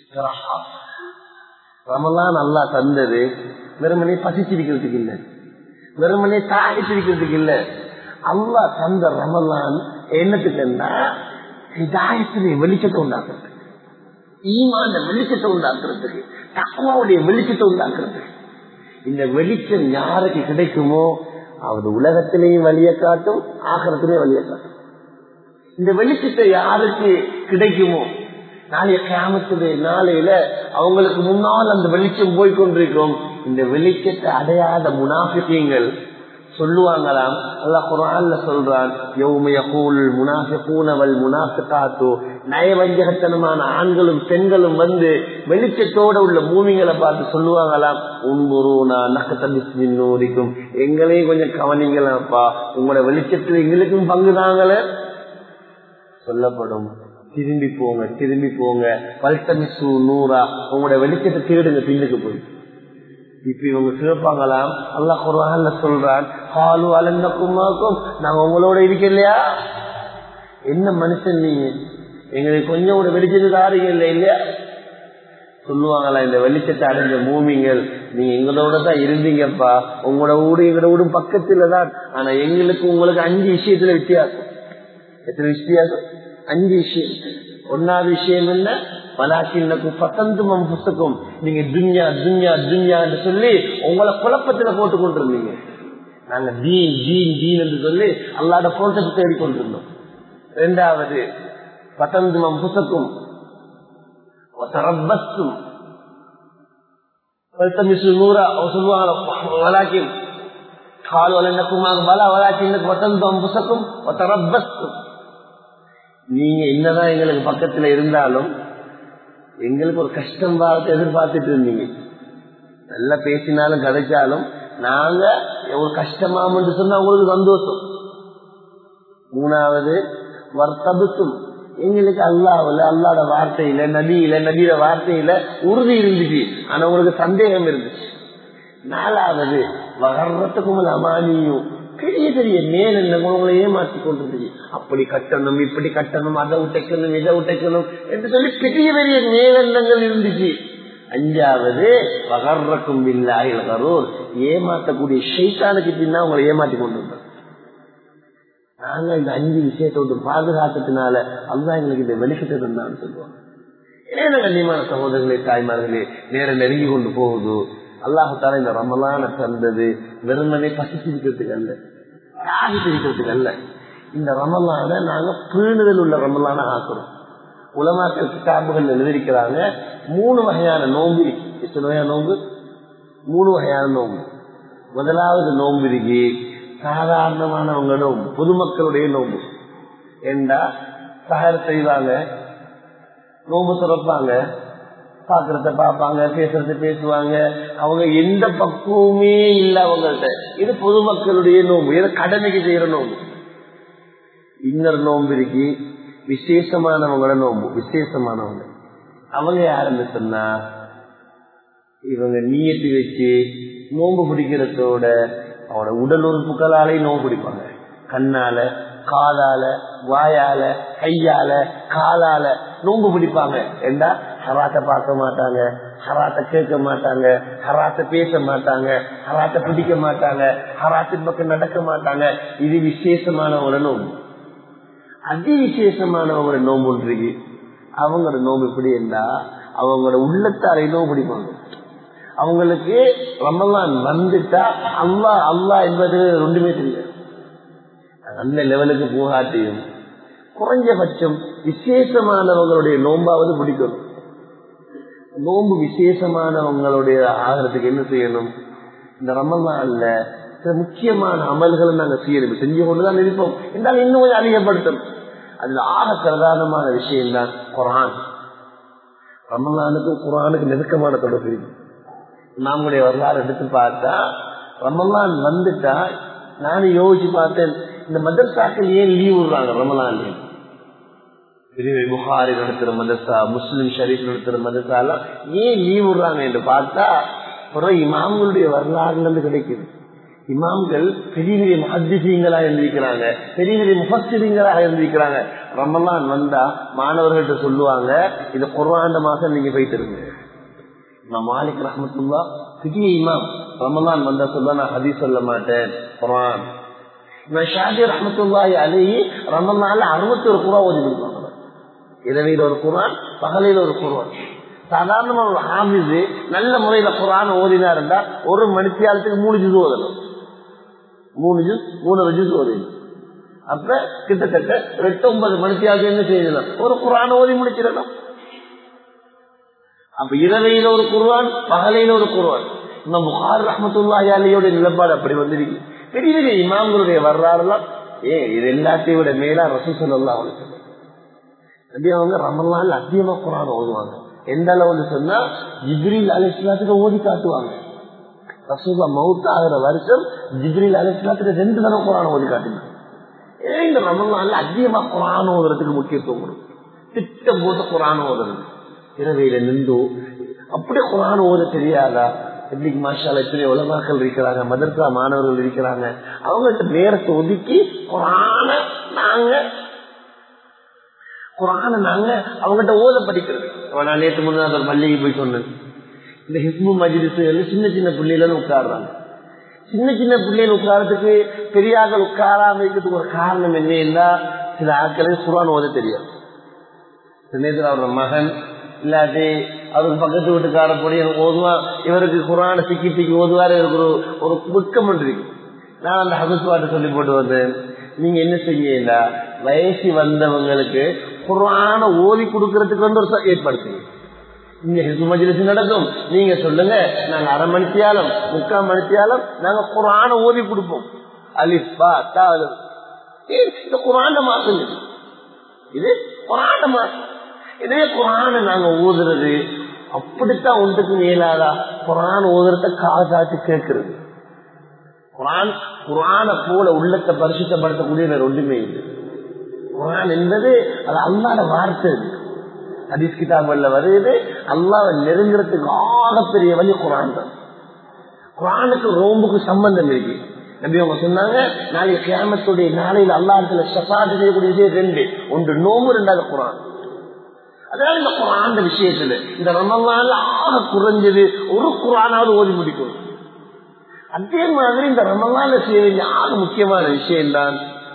ரமலான் அல்லாஹ் தந்தது வெறுமனே பசிச்சிருக்கிறதுக்கு இல்லை, வெறுமனே தாகிச்சிருக்கிறதுக்கு இல்லை. அல்லாஹ் தந்த ரமலான் என்னத்துக்குன்னா ஹிதாயத்துடைய வெளிச்சத்தை உண்டாக்குறது, ஈமான வெளிச்சத்தை உண்டாக்குறதுக்கு, தக்வாவுடைய வெளிச்சத்தை உண்டாக்குறதுக்கு. இந்த வெளிச்சம் யாருக்கு கிடைக்குமோ அது உலகத்திலேயும் வழியை காட்டும், ஆகரத்திலேயும் வழியை காட்டும். இந்த வெளிச்சத்தை யாருக்கு கிடைக்குமோ நாளைய கியாமத்துடைய நாளையில அவங்களுக்கு முன்னால் அந்த வெளிச்சம் போய்கொண்டிருக்கும். இந்த வெளிச்சத்தை அடையாத முனாஃபிகீன்கள் சொல்லுவாங்களாம். அல்லாஹ் குர்ஆன்ல சொல்றான், யௌம யகூல் முனாஃபிகூன வல் முனாஃபிகாத்து, நயவஞ்சகத்தனமான ஆண்களும் பெண்களும் வந்து வெளிச்சத்தோட உள்ள மூமிகளை பார்த்து சொல்லுவாங்களாம், உன்முருனா நகதபிஸ் மின் நூரிக்கும், எங்களையும் கொஞ்சம் கவனிங்களாப்பா, உங்களோட வெளிச்சத்துல எங்களுக்கும் பங்கு தாங்கள சொல்லப்படும். திரும்பி போங்க, திரும்பி போங்க, வல்தமிசு நூரா, உங்களோட வெளிச்சத்தை தேடுங்க பின்னுக்கு போய். இப்ப இவங்க சிறப்பாங்களாம். அல்லாஹ் குர்ஆன்ல சொல்றான், காலு அலன்னகுமாக்கும், நாங்க உங்களோட இருக்க இல்லையா? என்ன மனுஷன் நீங்க, எங்களுக்கு கொஞ்சம் கூட வெளிச்சத்தை தாரீங்க இல்லை இல்லையா? சொல்லுவாங்களா இந்த வெளிச்சத்தை அடைஞ்ச மூமிங்கள், நீங்க எங்களோட தான் இருந்தீங்கப்பா, உங்களோட ஊடு எங்களோட ஊடும் பக்கத்துல தான், ஆனா எங்களுக்கு உங்களுக்கு அஞ்சு விஷயத்துல வித்தியாசம். எத்தனை வித்தியாசம்? அஞ்சு விஷயம். ஒன்னாவது விஷயம் என்ன? பலாக்கின்னுக்கும் பத்தந்துமம் புத்தகம், நீங்க துன்யா துன்யா துன்யான்னு சொல்லி உங்களை குழப்பத்துல போட்டு கொண்டிருந்தீங்க. நாங்க தீன் தீன் தீன் என்று சொல்லி அல்லாஹ்வுடைய பொருத்தத்தை தேடிக்கொண்டிருந்தோம். இரண்டாவது பத்தந்துமம் புத்தகம் சொல்லுவாங்க கால் வளர்ந்தக்குமாக பல வளாக்கின் வசந்தம் புசக்கும் ஒத்தரப்பஸ்கும். நீங்க என்னதான் எங்களுக்கு பக்கத்துல இருந்தாலும் எங்களுக்கு ஒரு கஷ்டம் பார்த்து எதிர்பார்த்துட்டு இருந்தீங்க. நல்லா பேசினாலும் கதைச்சாலும் நாங்க ஒரு கஷ்டமாமன்னு சொன்னா உங்களுக்கு சந்தோஷம். மூணாவது வர்த்தபுத்தும், எங்களுக்கு அல்லாஹ்வுல அல்லாஹ்வோட வார்த்தையில நபியில நபியோட வார்த்தையில உறுதி இருந்துச்சு, ஆனா உங்களுக்கு சந்தேகம் இருந்துச்சு. நாலாவது வகர்றதுக்கும் அமானியும், பெரிய பெரிய மேலங்களை ஏமாற்றி கொண்டிருந்தது. அப்படி கட்டணும் இப்படி கட்டணும், அதை உடைக்கணும் இதை உடைக்கணும் என்று சொல்லி பெரிய பெரிய மேலெண்ணங்கள் இருந்துச்சு. அஞ்சாவது வகர்றக்கும் பில்லாஹில் கரூர், ஏமாற்றக்கூடிய ஷைத்தானுக்கு பின்னா உங்களை ஏமாற்றி கொண்டு. நாங்க இந்த அஞ்சு விஷயத்தை விட்டு பாதுகாத்ததுனால அல்லாஹ் எங்களுக்கு இந்த வெளிச்சத்தை தந்தான்னு சொல்லுவாங்க. ஏன்னா கண்ணியமான சகோதரர்களே தாய்மார்களே, நேரம் நெருங்கி கொண்டு போகுது. அல்லாஹு தாலா இந்த ரமலான தந்தது வெறுமனே பசிச்சிருக்கிறதுக்கு அல்ல, ஆகிட்டிருக்கிறதுக்கு அல்ல. இந்த ரமலான நாங்க பேணுதல் உள்ள ரமலான ஆக்குறோம். உலமாக்கள் கிதாபுகள் எழுதியிருக்கிறாங்க, மூணு வகையான நோம்பு. எத்தனை வகையான நோம்பு? மூணு வகையான நோம்பு. முதலாவது நோம்பு இருக்கு சாதாரணமானவங்க நோம்பு, பொதுமக்களுடைய நோம்பு. ஏண்டா சஹர் செய்வாங்க, நோம்பு துறப்பாங்க, பாக்குறத பாப்பாங்க, பேசுறத பேசுவாங்க, அவங்க எந்த பக்குவமே இல்ல அவங்கள்ட்ட. இது பொதுமக்களுடைய நோம்பு, இது கடமைக்கு செய்யற நோம்பு. இன்னொரு நோம்பு இருக்கு விசேஷமானவங்களோட நோம்பு. விசேஷமானவங்க அவங்க யாருன்னு சொன்னா, இவங்க நீயத்து வச்சு நோம்பு பிடிக்கிறதோட அவனோட உடல் உறுப்புகளாலே நோம்பு பிடிப்பாங்க. கண்ணால, காலால, வாயால, கையால, காலால நோம்பு பிடிப்பாங்க. ஏண்டா ஹராத்த பார்க்க மாட்டாங்க, ஹராத்த கேட்க மாட்டாங்க, ஹராத்த பேச மாட்டாங்க, ஹராத்த பிடிக்க மாட்டாங்க, ஹராத்தின் பக்கம் நடக்க மாட்டாங்க. இது விசேஷமானவங்களோட நோம்பு. அதி விசேஷமானவங்களோட நோம்பு இருக்கு. அவங்களோட நோம்பு எப்படி இருந்தா அவங்களோட உள்ளத்தாரை நோம்பு பிடிப்பாங்க. அவங்களுக்கு ரமலான் வந்துட்டா அல்லா அல்லா என்பது ரெண்டுமே தெரியாது. அந்த லெவலுக்கு போகாட்டியும் குறைஞ்சபட்சம் விசேஷமானவங்களுடைய நோம்பாவது பிடிக்கணும். நோம்பு விசேஷமானவங்களுடைய ஆகிறதுக்கு என்ன செய்யணும்? இந்த ரமலான்ல சில முக்கியமான அமல்களை நாங்க செய்யணும், செஞ்சு கொண்டுதான் இருப்போம். என்றால் இன்னும் கொஞ்சம் அதிகப்படுத்தணும். அதுல ஆக பிரதானமான விஷயம் தான் குர்ஆன். ரமலானுக்கு குர்ஆனுக்கு நெருக்கமான தொடர்பு இருக்கு. நம்முடைய வரலாறு எடுத்து பார்த்தா ரமலான் வந்துட்டா நானும் யோசிச்சு பார்த்தேன், இந்த மதரசாக்கள் ஏன் லீவ் விடுறாங்க ரமலான்? புகாரி நடத்துற மதரசா, முஸ்லிம் ஷரீஃப் நடத்துற மதரசா எல்லாம் ஏன் லீவ் விடுறாங்க என்று பார்த்தா பிறகு இமாம்களுடைய வரலாறுல இருந்து கிடைக்குது. இமாம்கள் பெரிய பெரிய முஹத்திஸீங்களா இருந்திருக்கிறாங்க, பெரிய பெரிய முஃபஸ்ஸிரீங்களாக இருந்திருக்கிறாங்க. ரமலான் வந்தா மாணவர்கள்ட்ட சொல்லுவாங்க, இது குர்ஆன் மாசம் நீங்க போயிட்டு இருங்க. மாலிக் ரஹ்மத்துல்லாஹ் பெரிய இமாம், ரமலான் வந்தா சொல்ல நான் ஹதீஸ் சொல்ல மாட்டேன், குர்ஆன். ஷாஃபி ரஹ்மத்துல்லாஹி அலைஹி ரமலான்ல அறுபத்தி ஒரு குர்ஆன் ஓதி கொடுப்பாங்க. இரவையில் ஒரு குர்ஆன், பகலில் ஒரு குர்ஆன். சாதாரண ஒரு ஹாஃபிஸ் நல்ல முறையில குர்ஆன் ஓதினா இருந்தா ஒரு மணித்தியாலத்துக்கு மூணு ஜுஸ் ஓதணும். மூணு ஜுஸ் மூணு ஜுஸ் ஓதணும். அப்ப கிட்டத்தட்ட எட்டு ஒன்பது மணித்தியாலத்துக்கு என்ன செய்யணும்? ஒரு குர்ஆன் ஓதி முடிச்சிடணும். அப்ப இரவையில ஒரு குர்ஆன், பகலையில ஒரு குர்ஆன். இந்த புகாரி ரஹ்மத்துல்லாஹி அலைஹியோட நிலப்பாடு அப்படி வந்திருக்கு. பெரிய பெரிய இமாம்களுடைய வரலாறுலாம் ஏ இது எல்லாத்தையும் விட மேலா ரசூல் ஸல்லல்லாஹு அலைஹி வஸல்லம் அப்படியே அவங்க ரமலான்ல அதிகமா குர்ஆன் ஓதுவாங்க. எந்த அளவுன்னு சொன்னா ஜிப்ரீல் அலைஹிஸ்ஸலாத்துக்கு ஓதி காட்டுவாங்க. ரசூலுல்லாஹ் மௌத் ஆகிற வருஷம் ஜிப்ரீல் அலைஹிஸ்ஸலாத்துக்கு ரெண்டு தடவை குர்ஆன் ஓதி காட்டினாங்க. ஏன் இந்த ரமலான்ல அதிகமா குர்ஆன் ஓதுறதுக்கு முக்கியத்துவம் கொடுக்கும். திட்டம் போட்டு குர்ஆன் ஓதுறது, இரவையில நின்று அப்படியே குர்ஆன் ஓத தெரியாதா? எப்படி மாஷாஅல்லாஹ் எத்தனை உலமாக்கள் இருக்கிறாங்க, மதரசா மாணவர்கள் இருக்கிறாங்க. அவங்கள்ட்ட நேரத்தை ஒதுக்கி குர்ஆன நாங்க குர்ஆன நாங்க அவங்ககிட்ட ஓத படிக்கிறது. நான் நேற்று முன்னாடி ஒரு பள்ளிக்கு போய் சொன்னேன், இந்த ஹிஸ்பு மஜ்லிஸ் சின்ன சின்ன பிள்ளைகள் உட்காடுறாங்க. சின்ன சின்ன பிள்ளைகள் உட்காரத்துக்கு பெரியாக்கள் உட்காராம இருக்கிறதுக்கு ஒரு காரணம் என்ன? சில ஆட்களுக்கு குர்ஆன் ஓத தெரியாது. நேற்று அவரோட மகன் இல்லாட்டி அவருக்கு பக்கத்து வீட்டுக்கார போய் எனக்கு ஓதுவா, இவருக்கு குர்ஆனை சிக்கி சிக்கி ஓதுவாரு, ஒரு ஒரு புக்கம் இருக்கு. நான் அந்த ஹதீஸ் பாட்டு சொல்லி போட்டு வந்தேன். நீங்க என்ன செய்யல, வயசு வந்தவங்களுக்கு குர்ஆனை ஓதி கொடுக்கறதுக்கு வந்து ஒரு ஏற்பாடு செய்யும். இங்க ஹிஸ்பு மஜ்லிஸ் நடக்கும், நீங்க சொல்லுங்க, நாங்க அரை மணித்தியாலம் முக்கால் மணித்தியாலம் நாங்க குர்ஆனை ஓதி கொடுப்போம். அலிஃப் பா தா இது குர்ஆன் மாசம், இது குர்ஆன் மாசம். இதே குர்ஆனை நாங்க ஓதுறது அப்படித்தான் ஒன்றுக்கு மேலாதா குர்ஆன் ஓதுறத காதாச்சு கேட்கறது. குர்ஆன் குர்ஆனை போல உள்ளத்தை பரிசுத்தப்படுத்தக்கூடிய வேற ஒன்றுமே இல்லை. குர்ஆன் என்பது அது அல்லாஹ்வுடைய வார்த்தை. ஹதீஸ் கிதாபுல வருது, அல்லாஹ்வை நெருங்குறதுக்கு ஆகப்பெரிய வழி குர்ஆன் தான். குர்ஆனுக்கு ரோம்புக்கு சம்பந்தம் இருக்கு. நபி அவங்க சொன்னாங்க, நாளைக்கு கியாமத்துடைய நாளையில் அல்லாஹ்விடத்துல ஷஃபாஅத் செய்யக்கூடிய ரெண்டு, ஒன்று நோம்பு, ரெண்டாவது குர்ஆன். அதனால இந்த குர்ஆன் விஷயத்துல இந்த ரமலான்ல ஆக குறைஞ்சது ஒரு குர்ஆனாவது ஓதி முடிக்கணும். அதே மாதிரி இந்த ரமலான்ல செய்ய வேண்டிய ஆக முக்கியமான விஷயம் தான்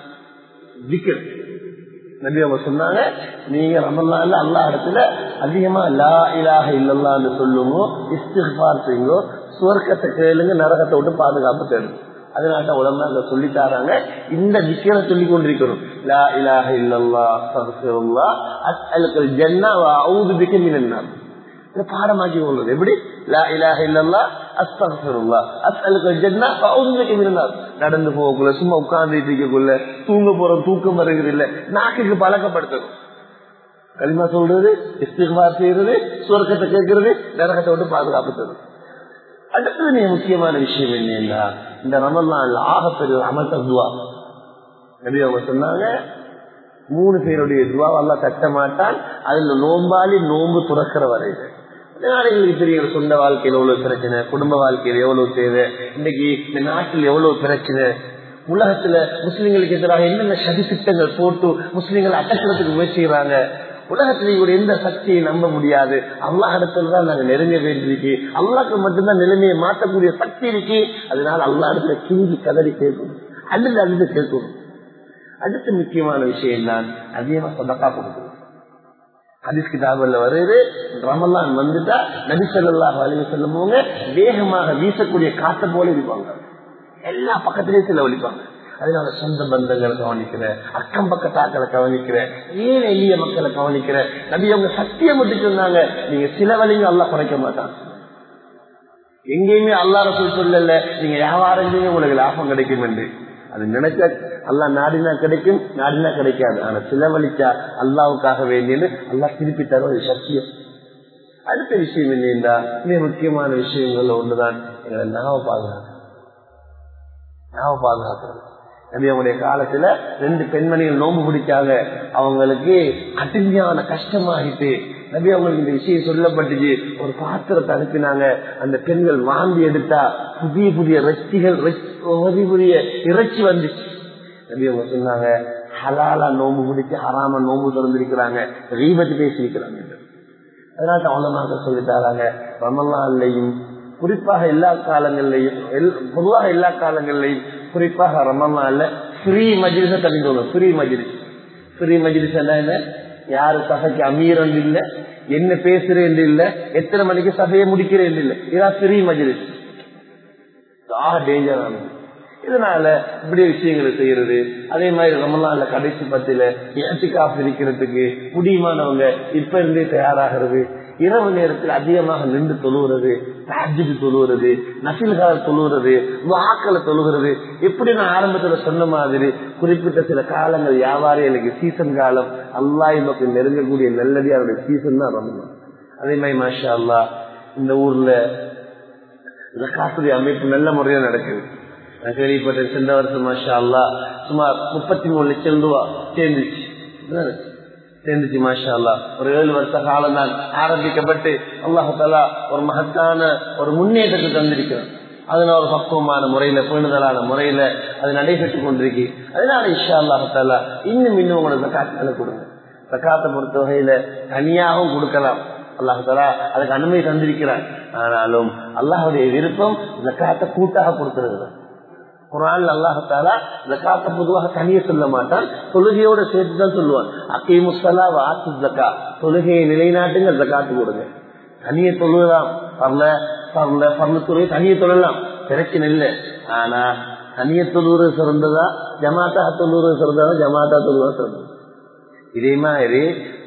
திக்ர். நபி அவங்க சொன்னாங்க, நீங்க ரமலான்ல அல்லாஹ் இடத்துல அதிகமா லா இலாஹ இல்லல்லாஹ்னு சொல்லுங்க, இஸ்திக்ஃபார் செய்யுங்க, சுவர்க்கத்தை கேளுங்க, நரகத்தை விட்டு பாதுகாப்பு தேடுங்க. அதனாலதான் உலமா சொல்லி தராங்க, இந்த திக்ரை சொல்லி கொண்டிருக்கணும். லா இலாஹ இல்லல்லாஹ் அஸ்தக்ஃபிருல்லாஹ் அஸ்அலுல் ஜன்னah வ அஊது பிக மினன் நார். இத பாடமாக்கி கொள்வது எப்படி? லா இலாஹ இல்லல்லாஹ் அஸ்தக்ஃபிருல்லாஹ் அஸ்அலுல் ஜன்னah வ அஊது பிக மினன் நார். நடந்து போகக்குள்ள, சும்மா உட்கார்ந்துட்டு இருக்கக்குள்ள, தூங்க போற தூக்கம் வருகிறது இல்ல, நாக்குக்கு பழக்கப்படுத்தணும். கலிமா சொல்றது, இஸ்திக்ஃபார் செய்யறது, சுவர்க்கத்தை கேட்கறது, நரகத்தை விட்டு பாதுகாப்பு தரும். அடுத்தது நீ முக்கியமான விஷயம் என்னன்னா, இந்த ரமலான்ல ஆகப்பெரிய அமல் துவா. நபி அவங்க சொன்னாங்க, மூணு பேருடைய துவா அல்லாஹ் தட்ட மாட்டான், அதுல நோம்பாளி நோம்பு துறக்கிற வரையில. அதனால எங்களுக்கு தெரியும், சொந்த வாழ்க்கையில எவ்வளவு பிரச்சனை, குடும்ப வாழ்க்கையில எவ்வளவு தேவை, இன்னைக்கு இந்த நாட்டில் எவ்வளவு பிரச்சனை, உலகத்துல முஸ்லிம்களுக்கு எதிராக என்னென்ன சதி திட்டங்கள் போட்டு முஸ்லிம்களை அடக்கிறதுக்கு முயற்சிக்கிறாங்க. உலகத்துல இவர் எந்த சக்தியை நம்ப முடியாது. அல்லாஹ் இடத்துல தான் நாங்க நெருங்க வேண்டியிருக்கு. அல்லாஹ்க்கு மட்டும்தான் நிலைமையை மாற்றக்கூடிய சக்தி இருக்கு. அதனால அல்லாஹ் இடத்துல கிஞ்சி கதறி கேட்கணும், அல்லது அல்லது கேட்கணும். அடுத்த முக்கியமான விஷயம் தான் அதிகமா சதகா கொடுக்கணும். ஹதீஸ் கிதாபுல வருது, ரமலான் வந்துட்டா நபி ஸல்லல்லாஹு அலைஹி வஸல்லம் வேகமாக வீசக்கூடிய காற்று போல இருப்பாங்க, எல்லா பக்கத்திலேயும் செலவழிப்பாங்க. அதனால சொந்த பந்தங்களை கவனிக்கிற, அக்கம் பக்கத்தாக்களை கவனிக்கிற, ஏன் எளிய மக்களை கவனிக்கிற. நபி அவங்க சத்தியம் மட்டும் சொன்னாங்க, நீங்க சிலவழிங்க அல்லாஹ் குறைக்க மாட்டான். எங்கேயுமே அல்லாஹ் ரசூல் சொல்லல நீங்க வியாபாரம் செய்ய உங்களுக்கு லாபம் கிடைக்கும் என்று. அது நினைச்சா அல்லாஹ் நாடினா கிடைக்கும், நாடினா கிடைக்காது. ஆனா சிலவழிச்சா அல்லாவுக்காக வேண்டியது அல்லாஹ் திருப்பி தருவது சத்தியம். அடுத்த விஷயம் என்னன்னா, மிக முக்கியமான விஷயங்கள் ஒண்ணுதான் நாவ பாதுகாக்க நாவ பாதுகாக்கிறது. நபி அவங்களுடைய காலத்துல ரெண்டு பெண்மணிகள் நோம்பு பிடிச்சாங்க, அவங்களுக்கு கடுமையான கஷ்டமாகிட்டு நபி அவங்களுக்கு இந்த விஷயம் சொல்லப்பட்டுச்சு. ஒரு பாத்திரத்தை அனுப்பினாங்க, அந்த பெண்கள் வாந்தி எடுத்தா புதிய புதிய இறைச்சிகள் புதிய புதிய இறைச்சி வந்துச்சு. நபி அவங்க சொன்னாங்க, ஹலாலா நோம்பு பிடிச்சு ஹராம நோம்பு திறந்திருக்கிறாங்க, ரீபத்து பேசியிருக்கிறாங்க. அதனால அவ்வளவு சொல்லிட்டாராங்க, ரமலான்லையும் குறிப்பாக எல்லா காலங்கள்லையும், பொதுவாக எல்லா காலங்கள்லையும் குறிப்பாக ரமலான்ல ஃப்ரீ மஜ்லிஸ தள்ளிக்கணும். ஃப்ரீ மஜ்லிஸ் ஃப்ரீ மஜ்லிஸ் என்ன, யாரு சபைக்கு அமீரன் இல்ல, என்ன பேசுறேன் இல்ல, எத்தனை மணிக்கு சபையை முடிக்கிறேன் இல்ல, இதான் ஃப்ரீ மஜ்லிஸ். டேஞ்சரானது. இதனால இப்படி விஷயங்களை செய்யறது. அதே மாதிரி ரமலான்ல கடைசி பத்தில இஅ்திகாஃப் இருக்கிறதுக்கு முடியுமானவங்க இப்ப இருந்தே தயாராகிறது. இரவு நேரத்தில் அதிகமாக நின்று தொழுகிறது, தஹஜ்ஜுத் தொழுகிறது, நஃபில்கால் தொழுகிறது, துஆக்களை தொழுகிறது. எப்படி நான் ஆரம்பத்துல சொன்ன மாதிரி குறிப்பிட்ட சில காலங்கள் வியாபாரிகளுக்கு சீசன் காலம், அல்லாஹ் நமக்கு நெருங்கக்கூடிய நல்லடியாருடைய சீசன் தான் ரமலான். அதே மாதிரி மாஷா அல்லாஹ் இந்த ஊர்ல ஜகாத்துடைய அமைப்பு நல்ல முறையா நடக்குது. நான் கேள்விப்பட்டேன், சென்ற வருஷம் மாஷா அல்லாஹ் சுமார் முப்பத்தி மூணு லட்சம் ரூபா சேர்ந்துச்சு சேர்ந்துச்சு மாஷா அல்லாஹ். ஒரு ஏழு வருஷ காலம் தான் ஆரம்பிக்கப்பட்டு அல்லாஹ் தஆலா ஒரு மகத்தான ஒரு முன்னேற்றத்தை தந்திருக்கிறார். அதனால ஒரு பக்குவமான முறையில, பேணுதலான முறையில அது நடைபெற்றுக் கொண்டிருக்கு. அதனால இன்ஷா அல்லாஹ் தஆலா இன்னும் இன்னும் உங்களோட ஜகாத்துகளை கொடுங்க. ஜகாத்தை பொறுத்த வகையில தனியாகவும் கொடுக்கலாம், அல்லாஹ் தஆலா அதுக்கு அனுமதி தந்திருக்கிறார். ஆனாலும் அல்லாஹ்வுடைய விருப்பம் ஜகாத்தை கூட்டாக கொடுக்கிறது. குர்ஆன்ல அல்லாஹ் தஆலா ஜகாத்தை பொதுவாக தனியே சொல்ல மாட்டான், தொழுகையோட சேர்த்து தான் சொல்லுவான். அகீமுஸ் ஸலா வ ஆத்துஸ் ஸகா, தொழுகையை நிலைநாட்டுங்க, ஜகாத்து கொடுங்க. தனியே தொழுகலாம், பரல பரல பரல தொழுகை தனியே தொழலாம், பிரச்சனை இல்லை. ஆனா தனியே தொழுவது சிறந்ததா, ஜமாத்தா தொழுவது சிறந்ததா, ஜமாத்தா தொழுவா சிறந்தது. இதே மாதிரி ஒரு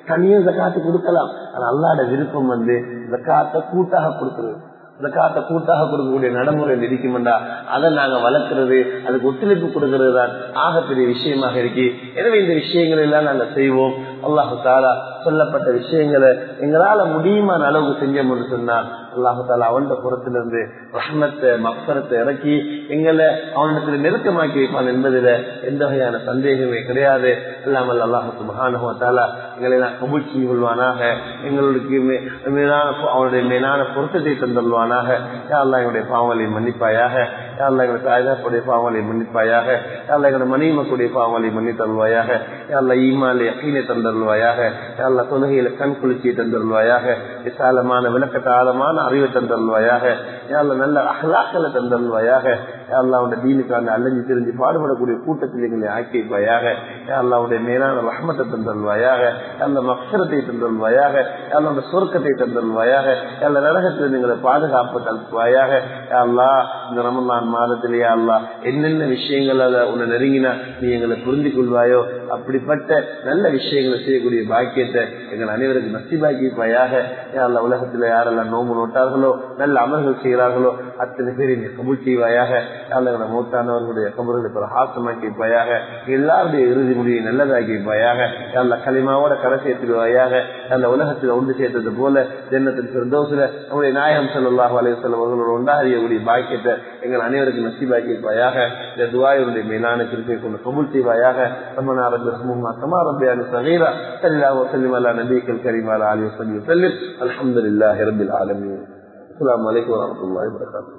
தனியா ஜகாத்து கொடுக்கலாம். ஆனா அல்லாஹ்வோட விருப்பம் வந்து ஜகாத்தை கூட்டாக கொடுக்கிறது. ஜகாத்தை கூட்டாக கொடுக்கக்கூடிய நடைமுறை இருக்குமெண்டா அதை நாங்க வளர்க்கிறது, அதுக்கு ஒத்துழைப்பு கொடுக்கிறது தான் ஆகப்பெரிய விஷயமாக இருக்கு. எனவே இந்த விஷயங்கள் எல்லாம் நாங்க செய்வோம். அல்லாஹு தாலா சொல்லப்பட்ட விஷயங்களை எங்களால முடியுமான அளவுக்கு செஞ்சோம்னு சொன்னார் அல்லாஹு தாலா அவனோட புறத்திலிருந்து ரஹ்மத்தை மக்ஃபரத்தை இறக்கி எங்களை அவனிடத்தில் நெருக்கமாக்கி வைப்பான் என்பதில் எந்த வகையான சந்தேகமே கிடையாது. அல்லாமல் அல்லாஹு சுப்ஹானஹு வ தஆலா எங்களை நான் கபூல் செய்து கொள்வானாக. எங்களுக்கு மேலான அவனுடைய மேலான பொருத்தத்தை தந்துள்வானாக. யா அல்லாஹ் எங்களுடைய பாவங்களை மன்னிப்பாயாக. யா அல்லாஹ் எங்களுடைய தாய்தாப்புடைய பாவங்களை மன்னிப்பாயாக. யா அல்லாஹ் எங்களுடைய மனைவி மக்களுடைய பாவங்களை மன்னித்தருள்வாயாக. யா அல்லாஹ் ஈமான் யகீனை தந்தருள்வாயாக. யா அல்லாஹ் தொழுகையில கண் குளிர்ச்சியை தந்தருள்வாயாக. விசாலமான விளக்கத்த ஆழமான அறிவை தந்தருள்வாயாக. யா அல்லாஹ் நல்ல அஹ்லாக்களை தந்தருள்வாயாக. யா அல்லாஹ் உடைய தீனுக்கான அலைஞ்சு தெரிஞ்சு பாடுபடக்கூடிய கூட்டத்தில் எங்களை ஆக்கிப்பாயாக. யா அல்லாஹ் உடைய மேலான ரஹ்மத்தை தந்தருள்வாயாக. யா அல்லாஹ் மக்ஃபிரத்தை தந்தருள்வாயாக. யா அல்லாஹ் உடைய சொர்க்கத்தை தந்தருள்வாயாக. யா அல்லாஹ் நரகத்தில் எங்களை பாதுகாப்பு தருவாயாக. யா அல்லாஹ் இந்த ரமலான் மாதத்திலே யா அல்லாஹ் என்னென்ன விஷயங்களால உன்னை நெருங்கினா நீ எங்களை புரிந்து கொள்வாயோ அப்படிப்பட்ட நல்ல விஷயங்களை செய்யக்கூடிய பாக்கியத்தை எங்கள் அனைவருக்கு நசிபாக்கிப்பாயாக. யா அல்லாஹ் உலகத்தில் யாரெல்லாம் நோம்பு நோட்டார்களோ நல்ல அமல்கள் செய்கிறார்களோ அத்தனை பேர் நீ கபூல் செய்வாயாக. யா அல்லாஹ் எங்களை மூத்தானவர்களுடைய கபர்களை பல ஹாசமாக்கிப்பாயாக. எல்லாருடைய இறுதி முடிவை நல்லதாக்கிப்பாயாக. யா அல்லாஹ் கலிமாவோட கரை சேர்த்துடுவாயாக. அந்த உலகத்தில் ஒன்று சேர்த்தது போல ஜன்னத்தில் ஃபிர்தௌஸ்ல நம்முடைய நாயகம் ஸல்லல்லாஹு அலைஹி வஸல்லம் அவர்களோடு ஒன்றாகக்கூடிய பாக்கியத்தை எங்கள் அனைவருக்கு நசிபாக்கிப்பாயாக. இந்த துஆவுடைய மேலான கிருபையை கொண்டு கபூல் செய்வாயாக. ரப்பனா ரப்பினா கமா ரப்பியானி ஸகீரா ஸல்லல்லாஹு வஸல்லம் அலா நபியிக்கல் கரீம் அலா ஆலிஹி வஸல்லம். அல்ஹம்துலில்லாஹி ரப்பில் ஆலமீன். அஸ்ஸலாமு அலைக்கும் வரஹ்மத்துல்லாஹி வபரகாத்துஹு.